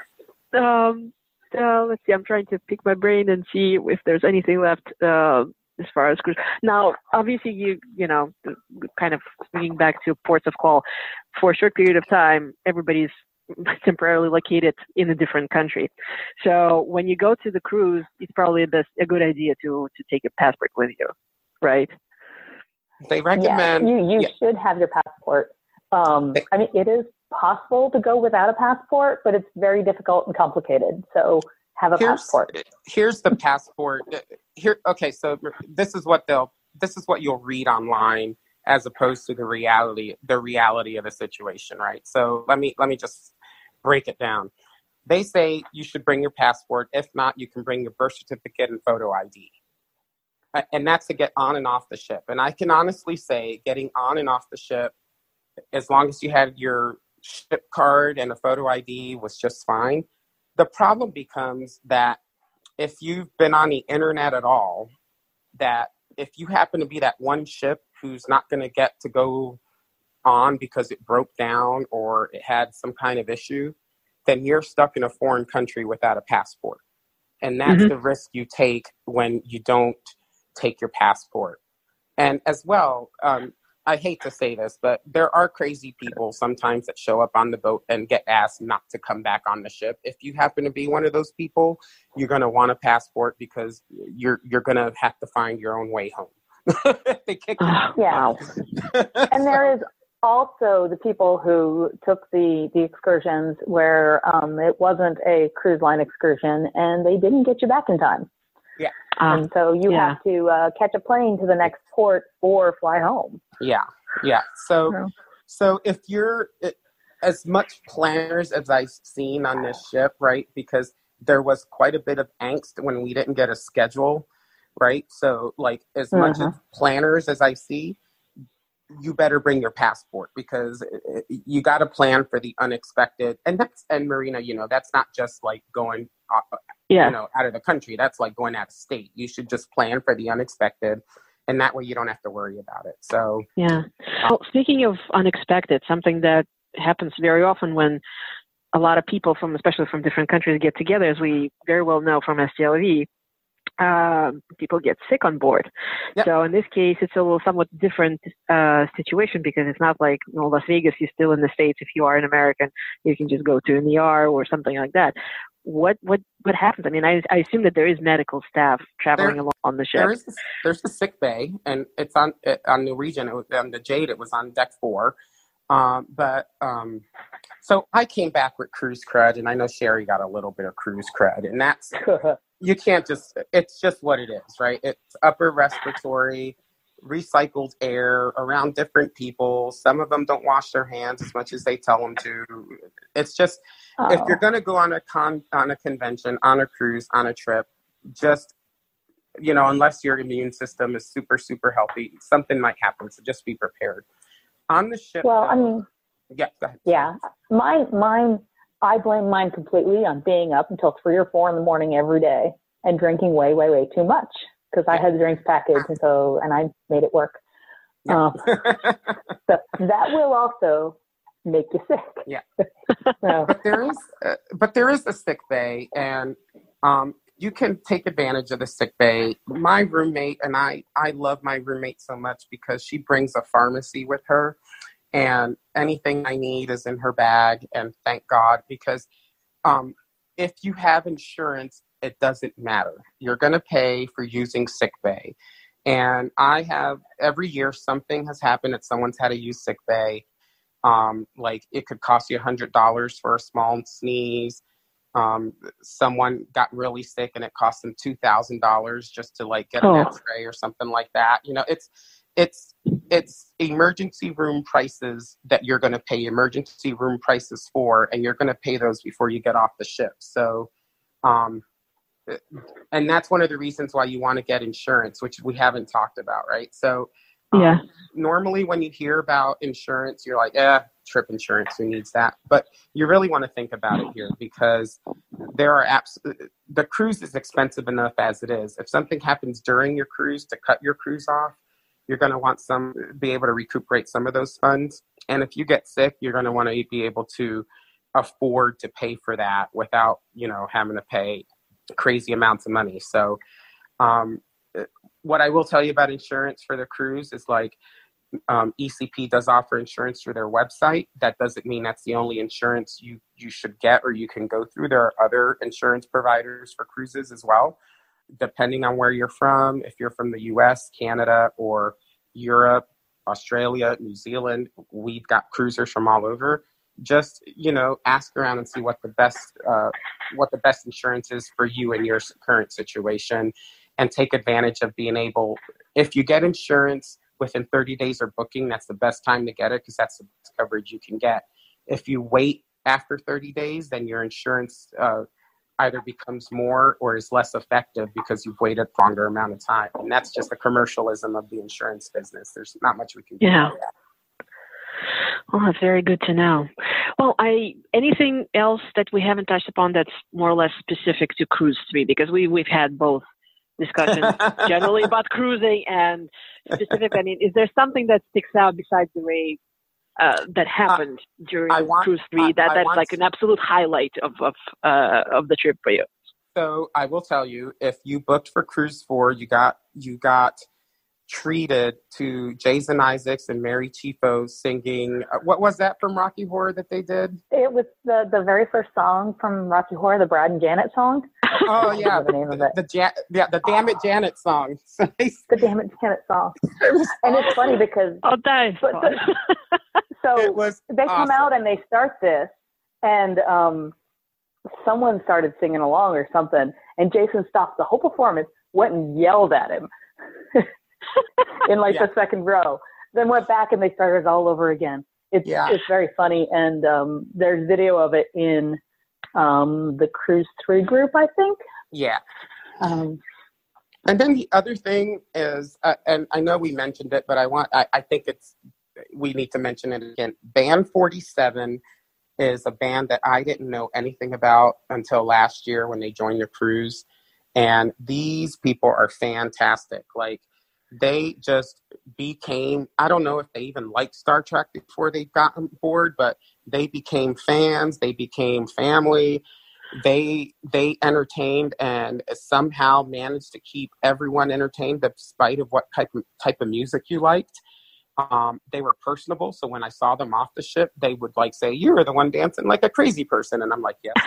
Um, uh, let's see. I'm trying to pick my brain and see if there's anything left uh, as far as cruise. Now, obviously, you you know, kind of swinging back to ports of call for a short period of time. Everybody's temporarily located in a different country. So when you go to the cruise, it's probably the best, a good idea to to take a passport with you, right? They recommend yeah, you you yeah. should have your passport. Um, I mean, it is possible to go without a passport, but it's very difficult and complicated. So have a here's, passport. Here's the passport. Here, okay. So this is what they'll. This is what you'll read online, as opposed to the reality. The reality of the situation, right? So let me let me just break it down. They say you should bring your passport. If not, you can bring your birth certificate and photo I D. And that's to get on and off the ship. And I can honestly say getting on and off the ship, as long as you had your ship card and a photo I D, was just fine. The problem becomes that if you've been on the internet at all, that if you happen to be that one ship who's not going to get to go on because it broke down or it had some kind of issue, then you're stuck in a foreign country without a passport. And that's mm-hmm. the risk you take when you don't take your passport. And as well, um, I hate to say this, but there are crazy people sometimes that show up on the boat and get asked not to come back on the ship. If you happen to be one of those people, you're going to want a passport because you're you're going to have to find your own way home. They kick you out. Yeah. And there is also the people who took the, the excursions where um, it wasn't a cruise line excursion and they didn't get you back in time. Yeah. Um, and so you yeah. have to uh, catch a plane to the next port or fly home. Yeah. Yeah. So, yeah. so if you're as much planners as I've seen on this ship, right? Because there was quite a bit of angst when we didn't get a schedule, right? So like as uh-huh. much as planners as I see, you better bring your passport because you got to plan for the unexpected. And that's, and Marina, you know, that's not just like going, uh, yeah. you know, out of the country. That's like going out of state. You should just plan for the unexpected. And that way you don't have to worry about it. So, yeah. Well, speaking of unexpected, something that happens very often when a lot of people from, especially from different countries get together, as we very well know from S T L V, Uh, people get sick on board. Yep. So in this case, it's a little somewhat different uh, situation because it's not like, you know, Las Vegas, you're still in the States. If you are an American, you can just go to an E R or something like that. what what what happens? I mean, I, I assume that there is medical staff traveling there, along on the ship. There is this, there's the sick bay, and it's on on Norwegian. It was on the Jade. It was on deck four. Um, but um, so I came back with cruise crud, and I know Sherry got a little bit of cruise crud, and that's you can't just. It's just what it is, right? It's upper respiratory, recycled air around different people. Some of them don't wash their hands as much as they tell them to. It's just oh. if you're going to go on a con on a convention, on a cruise, on a trip, just you know, unless your immune system is super super healthy, something might happen. So just be prepared. On the ship. Well, I mean, yeah, go ahead. Yeah, mine, mine, I blame mine completely on being up until three or four in the morning every day and drinking way, way, way too much because I had the drinks package and so, and I made it work. Yeah. Um, so that will also make you sick. Yeah. so. But there is, uh, but there is a sick bay, and um, you can take advantage of the sick bay. My roommate and I, I love my roommate so much because she brings a pharmacy with her, and anything I need is in her bag. And thank God, because um, if you have insurance, it doesn't matter. You're going to pay for using sick bay. And I have, every year something has happened that someone's had to use sick bay. Um, like it could cost you one hundred dollars for a small sneeze. Um, someone got really sick and it cost them two thousand dollars just to like get an oh. x-ray or something like that. You know, it's, it's, it's emergency room prices that you're going to pay emergency room prices for, and you're going to pay those before you get off the ship. So, um, and that's one of the reasons why you want to get insurance, which we haven't talked about. Right. So, um, yeah, normally when you hear about insurance, you're like, eh, trip insurance, who needs that? But you really want to think about it here, because there are apps. The cruise is expensive enough as it is. If something happens during your cruise to cut your cruise off, you're going to want some, be able to recuperate some of those funds. And if you get sick, you're going to want to be able to afford to pay for that without, you know, having to pay crazy amounts of money. So, um, what I will tell you about insurance for the cruise is like, um, E C P does offer insurance through their website. That doesn't mean that's the only insurance you, you should get or you can go through. There are other insurance providers for cruises as well, depending on where you're from. If you're from the U S, Canada, or Europe, Australia, New Zealand, we've got cruisers from all over. Just, you know, ask around and see what the best, uh, what the best insurance is for you in your current situation, and take advantage of being able, if you get insurance within thirty days of booking, that's the best time to get it, because that's the best coverage you can get. If you wait after thirty days, then your insurance uh, either becomes more or is less effective because you've waited a longer amount of time. And that's just the commercialism of the insurance business. There's not much we can do yeah. about that. Well, that's very good to know. Well, I anything else that we haven't touched upon that's more or less specific to Cruise three? Because we, we've had both discussions generally about cruising and specific. I mean, is there something that sticks out besides the way uh, that happened uh, during want, Cruise three I, that, I that's like to, an absolute highlight of of, uh, of the trip for you? So I will tell you, if you booked for Cruise four, you got you got treated to Jason Isaacs and Mary Chieffo singing. Uh, what was that from Rocky Horror that they did? It was the, the very first song from Rocky Horror, the Brad and Janet song. Oh yeah, the name of it. The, the ja- yeah, the Damn It Janet song. The Damn It Janet song. It and it's funny because oh, thanks. So, so it was they awesome. come out and they start this, and um, someone started singing along or something, and Jason stopped the whole performance, went and yelled at him. in like yeah. the second row, then went back and they started all over again. It's yeah. it's very funny, and um, there's video of it in um, the Cruise three group, I think. Yeah. Um, and then the other thing is, uh, and I know we mentioned it, but I want I, I think it's we need to mention it again. Band forty-seven is a band that I didn't know anything about until last year when they joined the cruise, and these people are fantastic. Like, they just became, I don't know if they even liked Star Trek before they got on board, but they became fans. They became family. They they entertained and somehow managed to keep everyone entertained despite of what type of, type of music you liked. Um, they were personable. So when I saw them off the ship, they would like say, "You were the one dancing like a crazy person." And I'm like, yes.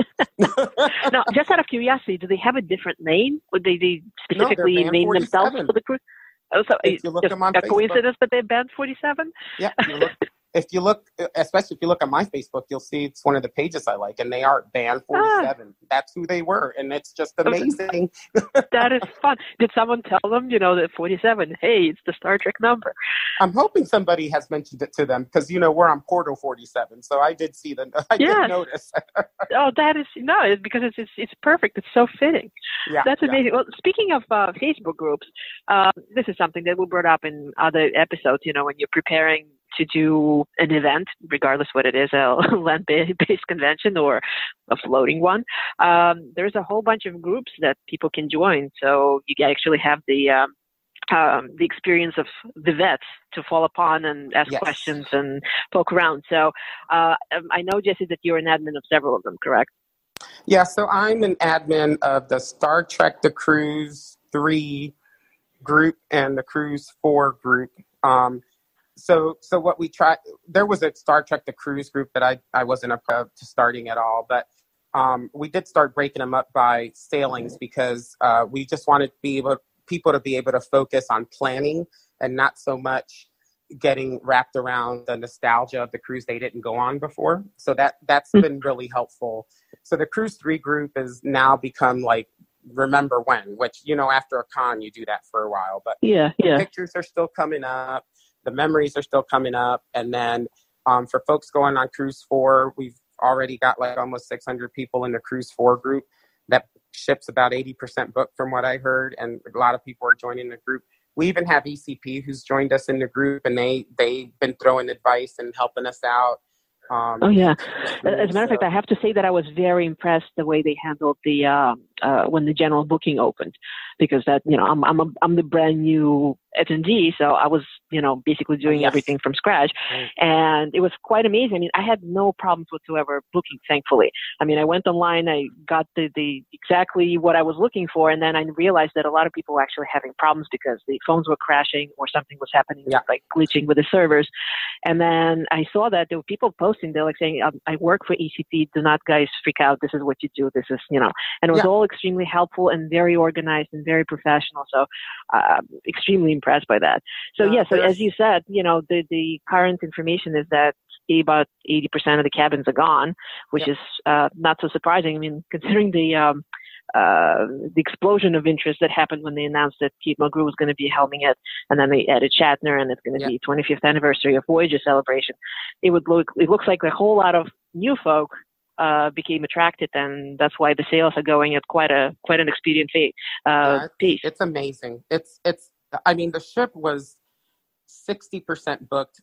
Now, just out of curiosity, do they have a different name? Would they, they specifically no, name themselves for the cruise? Oh, so if you look just them on a Facebook, coincidence that they're band forty-seven? Yeah. You look, if you look, especially if you look on my Facebook, you'll see it's one of the pages I like, and they are band forty-seven. Ah. That's who they were, and it's just amazing. That is fun. Did someone tell them, you know, that forty-seven, hey, it's the Star Trek number? I'm hoping somebody has mentioned it to them, because, you know, we're on Portal forty-seven, so I did see them. I yes. did notice. Oh, that is, no, it's because it's, it's, it's perfect. It's so fitting. Yeah, That's amazing. Yeah. Well, speaking of uh, Facebook groups, uh, this is something that we brought up in other episodes, you know, when you're preparing to do an event, regardless what it is, a land-based convention or a floating one. Um, there's a whole bunch of groups that people can join. So you actually have the um, um, the experience of the vets to fall upon and ask yes. questions and poke around. So uh, I know, Jesse, that you're an admin of several of them, correct? Yeah, so I'm an admin of the Star Trek The Cruise three group and the Cruise four group. Um, So, so what we tried, there was a Star Trek The Cruise group that I, I wasn't up to starting at all, but um, we did start breaking them up by sailings, because uh, we just wanted to be able, people to be able to focus on planning and not so much getting wrapped around the nostalgia of the cruise they didn't go on before. So that, that's been really helpful. So the Cruise three group has now become like, remember when, which, you know, after a con, you do that for a while, but yeah, yeah. the pictures are still coming up. The memories are still coming up. And then um, for folks going on Cruise four, we've already got like almost six hundred people in the Cruise four group. That ship's about eighty percent booked from what I heard. And a lot of people are joining the group. We even have E C P who's joined us in the group, and they, they've been throwing advice and helping us out. Um, oh, yeah. As a matter of fact, I have to say that I was very impressed the way they handled the, uh, uh, when the general booking opened, because that, you know, I'm, I'm, a, I'm the brand new attendee. So I was, you know, basically doing yes. everything from scratch. Right. And it was quite amazing. I mean, I had no problems whatsoever booking, thankfully. I mean, I went online, I got the, the exactly what I was looking for. And then I realized that a lot of people were actually having problems because the phones were crashing or something was happening, yeah. like glitching with the servers. And then I saw that there were people posting, they're like saying, um, I work for E C P. Do not guys freak out. This is what you do. This is, you know, and it was yeah. all extremely helpful and very organized and very professional. So uh, extremely impressed by that. So, uh, yeah, so as you said, you know, the, the current information is that about eighty percent of the cabins are gone, which yeah. is uh, not so surprising. I mean, considering the um, uh, the explosion of interest that happened when they announced that Pete Mulgrew was going to be helming it, and then they added Shatner, and it's going to yeah. be twenty-fifth anniversary of Voyager celebration. It would look, it looks like a whole lot of new folk uh, became attracted, and that's why the sales are going at quite a quite an expedient fate, uh, yeah, it's, pace. It's amazing. It's it's. I mean, the ship was sixty percent booked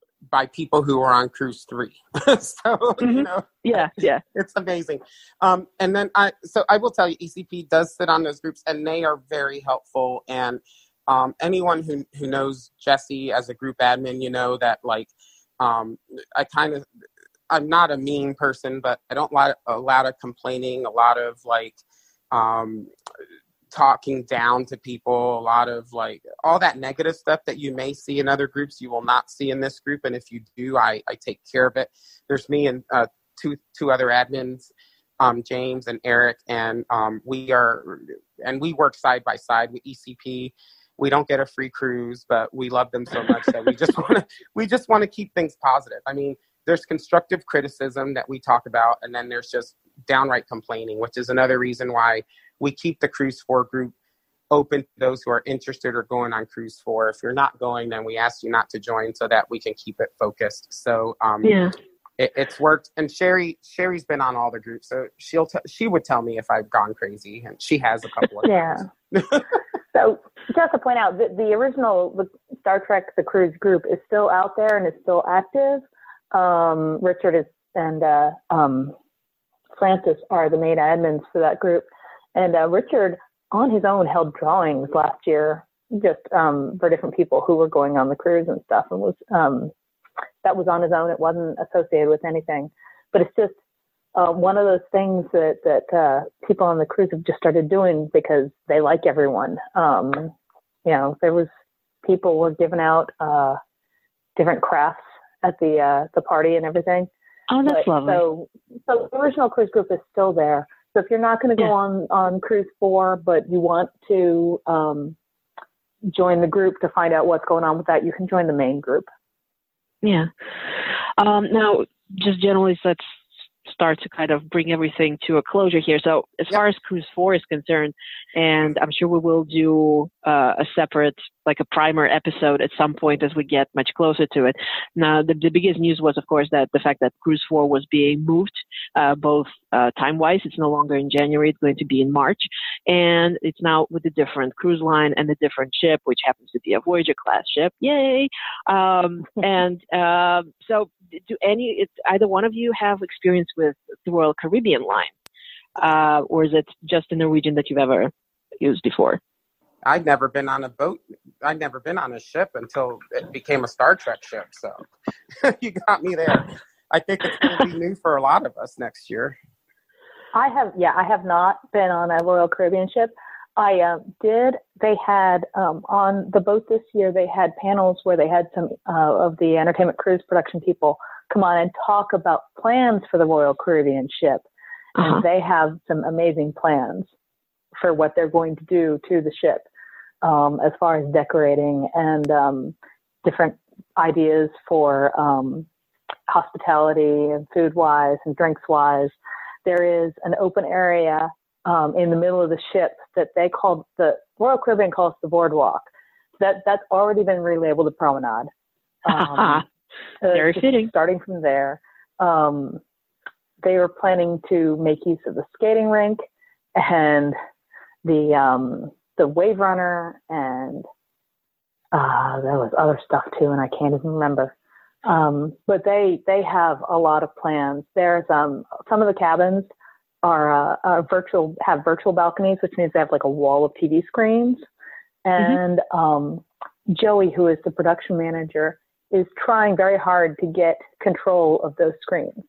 by people who were on Cruise three. so, mm-hmm. you know, yeah, yeah, it's amazing. Um, and then I, so I will tell you, E C P does sit on those groups, and they are very helpful. And um, anyone who, who knows Jesse as a group admin, you know that like, um, I kind of, I'm not a mean person, but I don't like a lot of complaining, a lot of like, um, talking down to people, a lot of like all that negative stuff that you may see in other groups, you will not see in this group. And if you do, I, I take care of it. There's me and uh, two two other admins, um, James and Eric, and um, we are and we work side by side with E C P. We don't get a free cruise, but we love them so much that we just want to we just want to keep things positive. I mean, there's constructive criticism that we talk about, and then there's just downright complaining, which is another reason why we keep the Cruise four group open to those who are interested or going on Cruise four. If you're not going, then we ask you not to join so that we can keep it focused. So um, yeah, it, it's worked. And Sherry, Sherry's been on all the groups, so she'll t- she would tell me if I've gone crazy, and she has a couple of yeah. So just to point out, the, the original the Star Trek The Cruise group is still out there and is still active. Um, Richard is and uh, um, Francis are the main admins for that group. And uh, Richard, on his own, held drawings last year, just um, for different people who were going on the cruise and stuff. And was um, that was on his own. It wasn't associated with anything. But it's just uh, one of those things that that uh, people on the cruise have just started doing because they like everyone. Um, you know, there was people were giving out uh, different crafts at the uh, the party and everything. Oh, that's but, lovely. So, so the original cruise group is still there. So if you're not going to go yeah. on, on cruise four, but you want to um, join the group to find out what's going on with that, you can join the main group. Yeah. Um, now, just generally, let's start to kind of bring everything to a closure here. So as Yep. far as Cruise four is concerned, and I'm sure we will do uh, a separate, like a primer episode at some point as we get much closer to it. Now, the, the biggest news was, of course, that the fact that Cruise four was being moved, uh, both uh, time-wise. It's no longer in January. It's going to be in March. And it's now with a different cruise line and a different ship, which happens to be a Voyager-class ship. Yay! Um, and uh, so do any, it's, either one of you have experience with the Royal Caribbean line? Uh, or is it just a Norwegian that you've ever used before? I've never been on a boat. I've never been on a ship until it became a Star Trek ship. So you got me there. I think it's going to be new for a lot of us next year. I have, yeah, I have not been on a Royal Caribbean ship. I uh, did. They had um, on the boat this year. They had panels where they had some uh, of the Entertainment Cruise production people come on and talk about plans for the Royal Caribbean ship, and Uh-huh. they have some amazing plans for what they're going to do to the ship, um, as far as decorating and um, different ideas for um, hospitality and food-wise and drinks-wise. There is an open area um, in the middle of the ship that they called the Royal Caribbean calls the boardwalk. That that's already been relabeled the promenade. Um, Very uh, fitting. Starting from there, um, they were planning to make use of the skating rink and the um, the wave runner, and uh, there was other stuff too, and I can't even remember. Um, but they they have a lot of plans. There's um, some of the cabins are, uh, are virtual have virtual balconies, which means they have like a wall of T V screens. And mm-hmm. um, Joey, who is the production manager, is trying very hard to get control of those screens.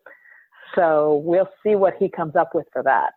So we'll see what he comes up with for that.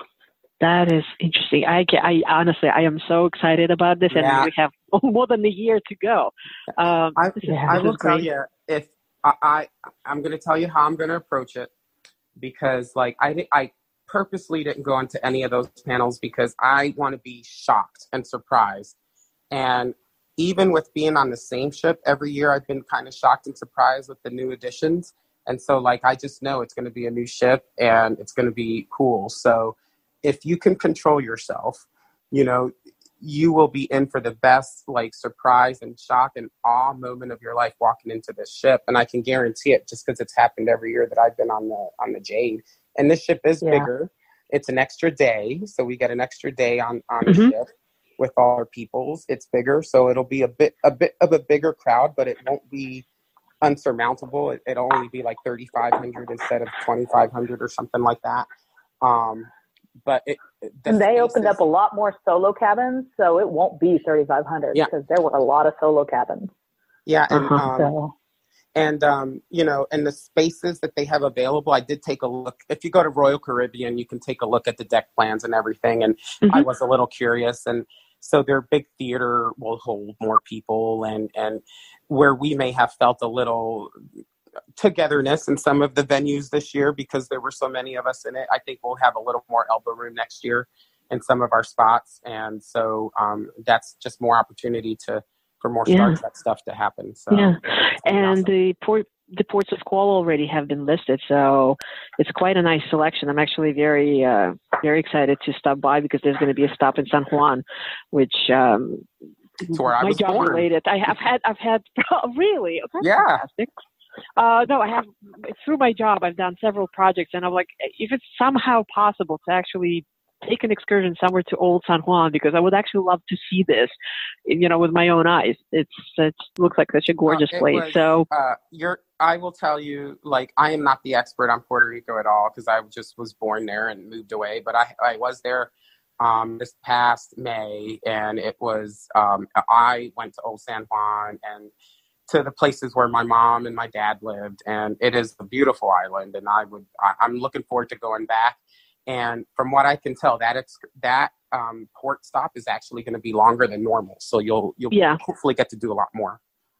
That is interesting. I, can, I honestly, I am so excited about this, Yeah. and we have more than a year to go. Um, I, this is, I this will is tell great. you, if I, I I'm going to tell you how I'm going to approach it, because like I I purposely didn't go into any of those panels because I want to be shocked and surprised. And even with being on the same ship every year, I've been kind of shocked and surprised with the new additions. And so like I just know it's going to be a new ship and it's going to be cool. So if you can control yourself, you know, you will be in for the best, like, surprise and shock and awe moment of your life walking into this ship. And I can guarantee it just because it's happened every year that I've been on the on the Jade. And this ship is Yeah. bigger. It's an extra day. So we get an extra day on, on Mhm. the ship with all our peoples. It's bigger. So it'll be a bit a bit of a bigger crowd, but it won't be unsurmountable. It, it'll only be like thirty-five hundred instead of twenty-five hundred or something like that. Um, but it, the And they opened spaces- up a lot more solo cabins, so it won't be thirty-five hundred Yeah. because there were a lot of solo cabins. Yeah, and Uh-huh. um, So and um, you know, and the spaces that they have available, I did take a look. If you go to Royal Caribbean, you can take a look at the deck plans and everything. And Mhm. I was a little curious, and so their big theater will hold more people, and and where we may have felt a little togetherness in some of the venues this year because there were so many of us in it, I think we'll have a little more elbow room next year in some of our spots, and so um, that's just more opportunity to for more Star Yeah. Trek stuff to happen. So Yeah, it's gonna be and awesome. the port, the ports of call already have been listed, so it's quite a nice selection. I'm actually very, uh, very excited to stop by because there's going to be a stop in San Juan, which um, It's where I my was job born. related. I have had, I've had, really, oh, that's Yeah. fantastic. Uh, no, I have through my job. I've done several projects, and I'm like, if it's somehow possible to actually take an excursion somewhere to Old San Juan, because I would actually love to see this, you know, with my own eyes. It's it looks like such a gorgeous Uh, it place. was, So uh, you're. I will tell you, like, I am not the expert on Puerto Rico at all because I just was born there and moved away. But I, I was there um, this past May, and it was. Um, I went to Old San Juan and to the places where my mom and my dad lived, and it is a beautiful island. And I would. I, I'm looking forward to going back. And from what I can tell, that it's that um, port stop is actually going to be longer than normal. So you'll you'll Yeah. hopefully get to do a lot more.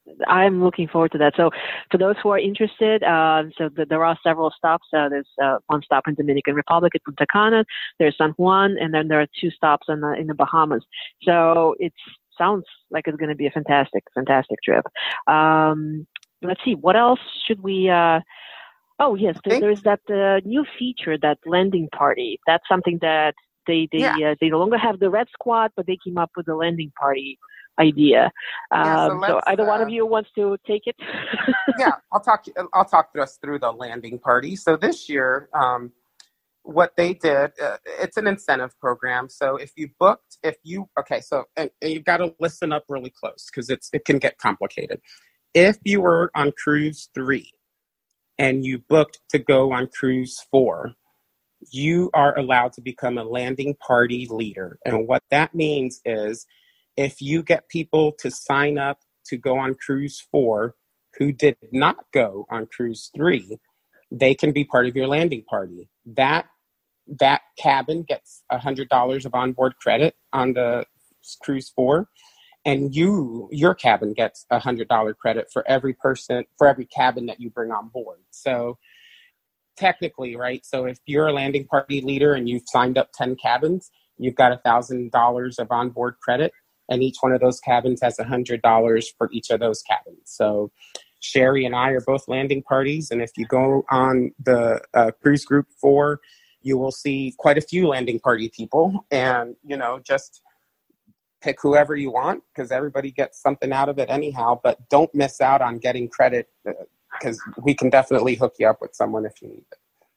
I'm looking forward to that. So for those who are interested, uh, so the, there are several stops. Uh, there's uh, one stop in Dominican Republic at Punta Cana. There's San Juan, and then there are two stops in the, in the Bahamas. So it sounds like it's going to be a fantastic, fantastic trip. Um, let's see, what else should we... Uh, oh, yes, there, there's that uh, new feature, that landing party. That's something that they they yeah. uh, they no longer have the Red Squad, but they came up with the landing party idea. Yeah, um, so, so either uh, one of you wants to take it? yeah, I'll talk. I'll talk us through the landing party. So this year, um, what they did, uh, it's an incentive program. So if you booked, if you okay, so and, and you've got to listen up really close because it's it can get complicated. If you were on cruise three and you booked to go on cruise four, you are allowed to become a landing party leader. And what that means is if you get people to sign up to go on cruise four who did not go on cruise three, they can be part of your landing party. That that cabin gets one hundred dollars of onboard credit on the cruise four. And you, your cabin gets a hundred dollar credit for every person, for every cabin that you bring on board. So technically, right? So if you're a landing party leader and you've signed up ten cabins, you've got a thousand dollars of onboard credit, and each one of those cabins has a hundred dollars for each of those cabins. So Sherry and I are both landing parties, and if you go on the uh, cruise group four, you will see quite a few landing party people, and you know just. Pick whoever you want because everybody gets something out of it anyhow, but don't miss out on getting credit because uh, we can definitely hook you up with someone if you need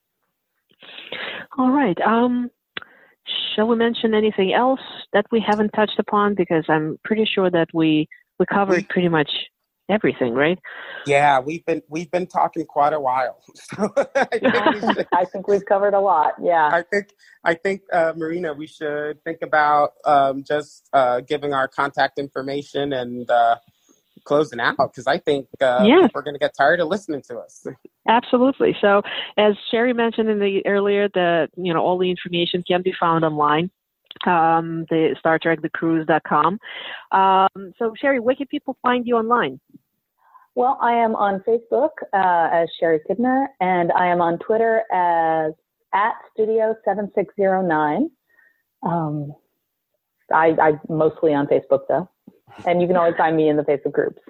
it. All right. Um, shall we mention anything else that we haven't touched upon? Because I'm pretty sure that we, we covered we, pretty much everything, right? Yeah, we've been we've been talking quite a while. So I, think should, I think we've covered a lot. Yeah, I think I think uh, Marina, we should think about um, just uh, giving our contact information and uh, closing out because I think uh, yeah. people are going to get tired of listening to us. Absolutely. So, as Sherry mentioned in the earlier, the you know all the information can be found online. Um, the Star Trek the Cruise dot com. Um, so, Sherry, where can people find you online? Well, I am on Facebook uh, as Sherry Kidner, and I am on Twitter as at Studio seven six zero nine. Um, I, I'm mostly on Facebook, though, and you can always find me in the Facebook groups.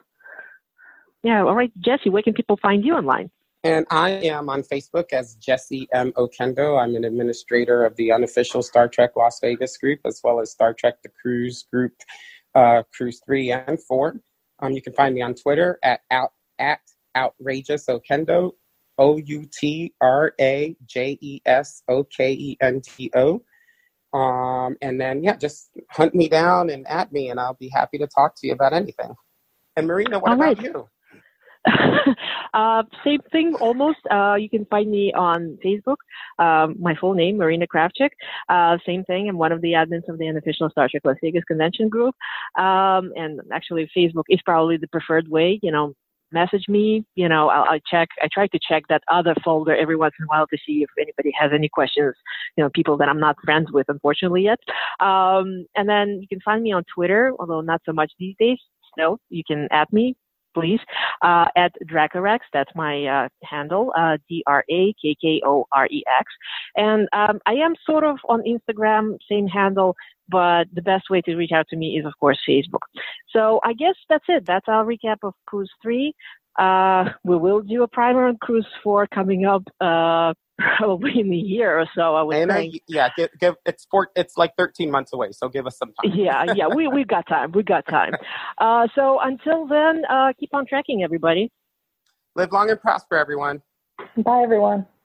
Yeah, all right. Jesse, where can people find you online? And I am on Facebook as Jesse M. Okendo. I'm an administrator of the unofficial Star Trek Las Vegas group, as well as Star Trek The Cruise group, uh, Cruise three and four. Um, you can find me on Twitter at, out, at Outrageous Okendo, O U T R A J E S O K E N T O. Um, and then, yeah, just hunt me down and at me, and I'll be happy to talk to you about anything. And Marina, what All about right. you? uh, same thing, almost. Uh, you can find me on Facebook. Um, my full name, Marina Kravchuk. Uh, same thing. I'm one of the admins of the unofficial Star Trek Las Vegas convention group. Um, and actually, Facebook is probably the preferred way. You know, message me. You know, I'll, I'll check. I try to check that other folder every once in a while to see if anybody has any questions. You know, people that I'm not friends with, unfortunately, yet. Um, and then you can find me on Twitter, although not so much these days. Still, you can add me. Please, uh, at Dracorex, that's my uh, handle, uh, D R A K K O R E X. And um, I am sort of on Instagram, same handle, but the best way to reach out to me is, of course, Facebook. So I guess that's it. That's our recap of Cruise three. Uh, we will do a primer on Cruise four coming up uh, probably in a year or so, I would and think. I, yeah, give, give, it's four, it's like thirteen months away, so give us some time. yeah, yeah, we, we've got time. We've got time. Uh, so until then, uh, keep on tracking, everybody. Live long and prosper, everyone. Bye, everyone.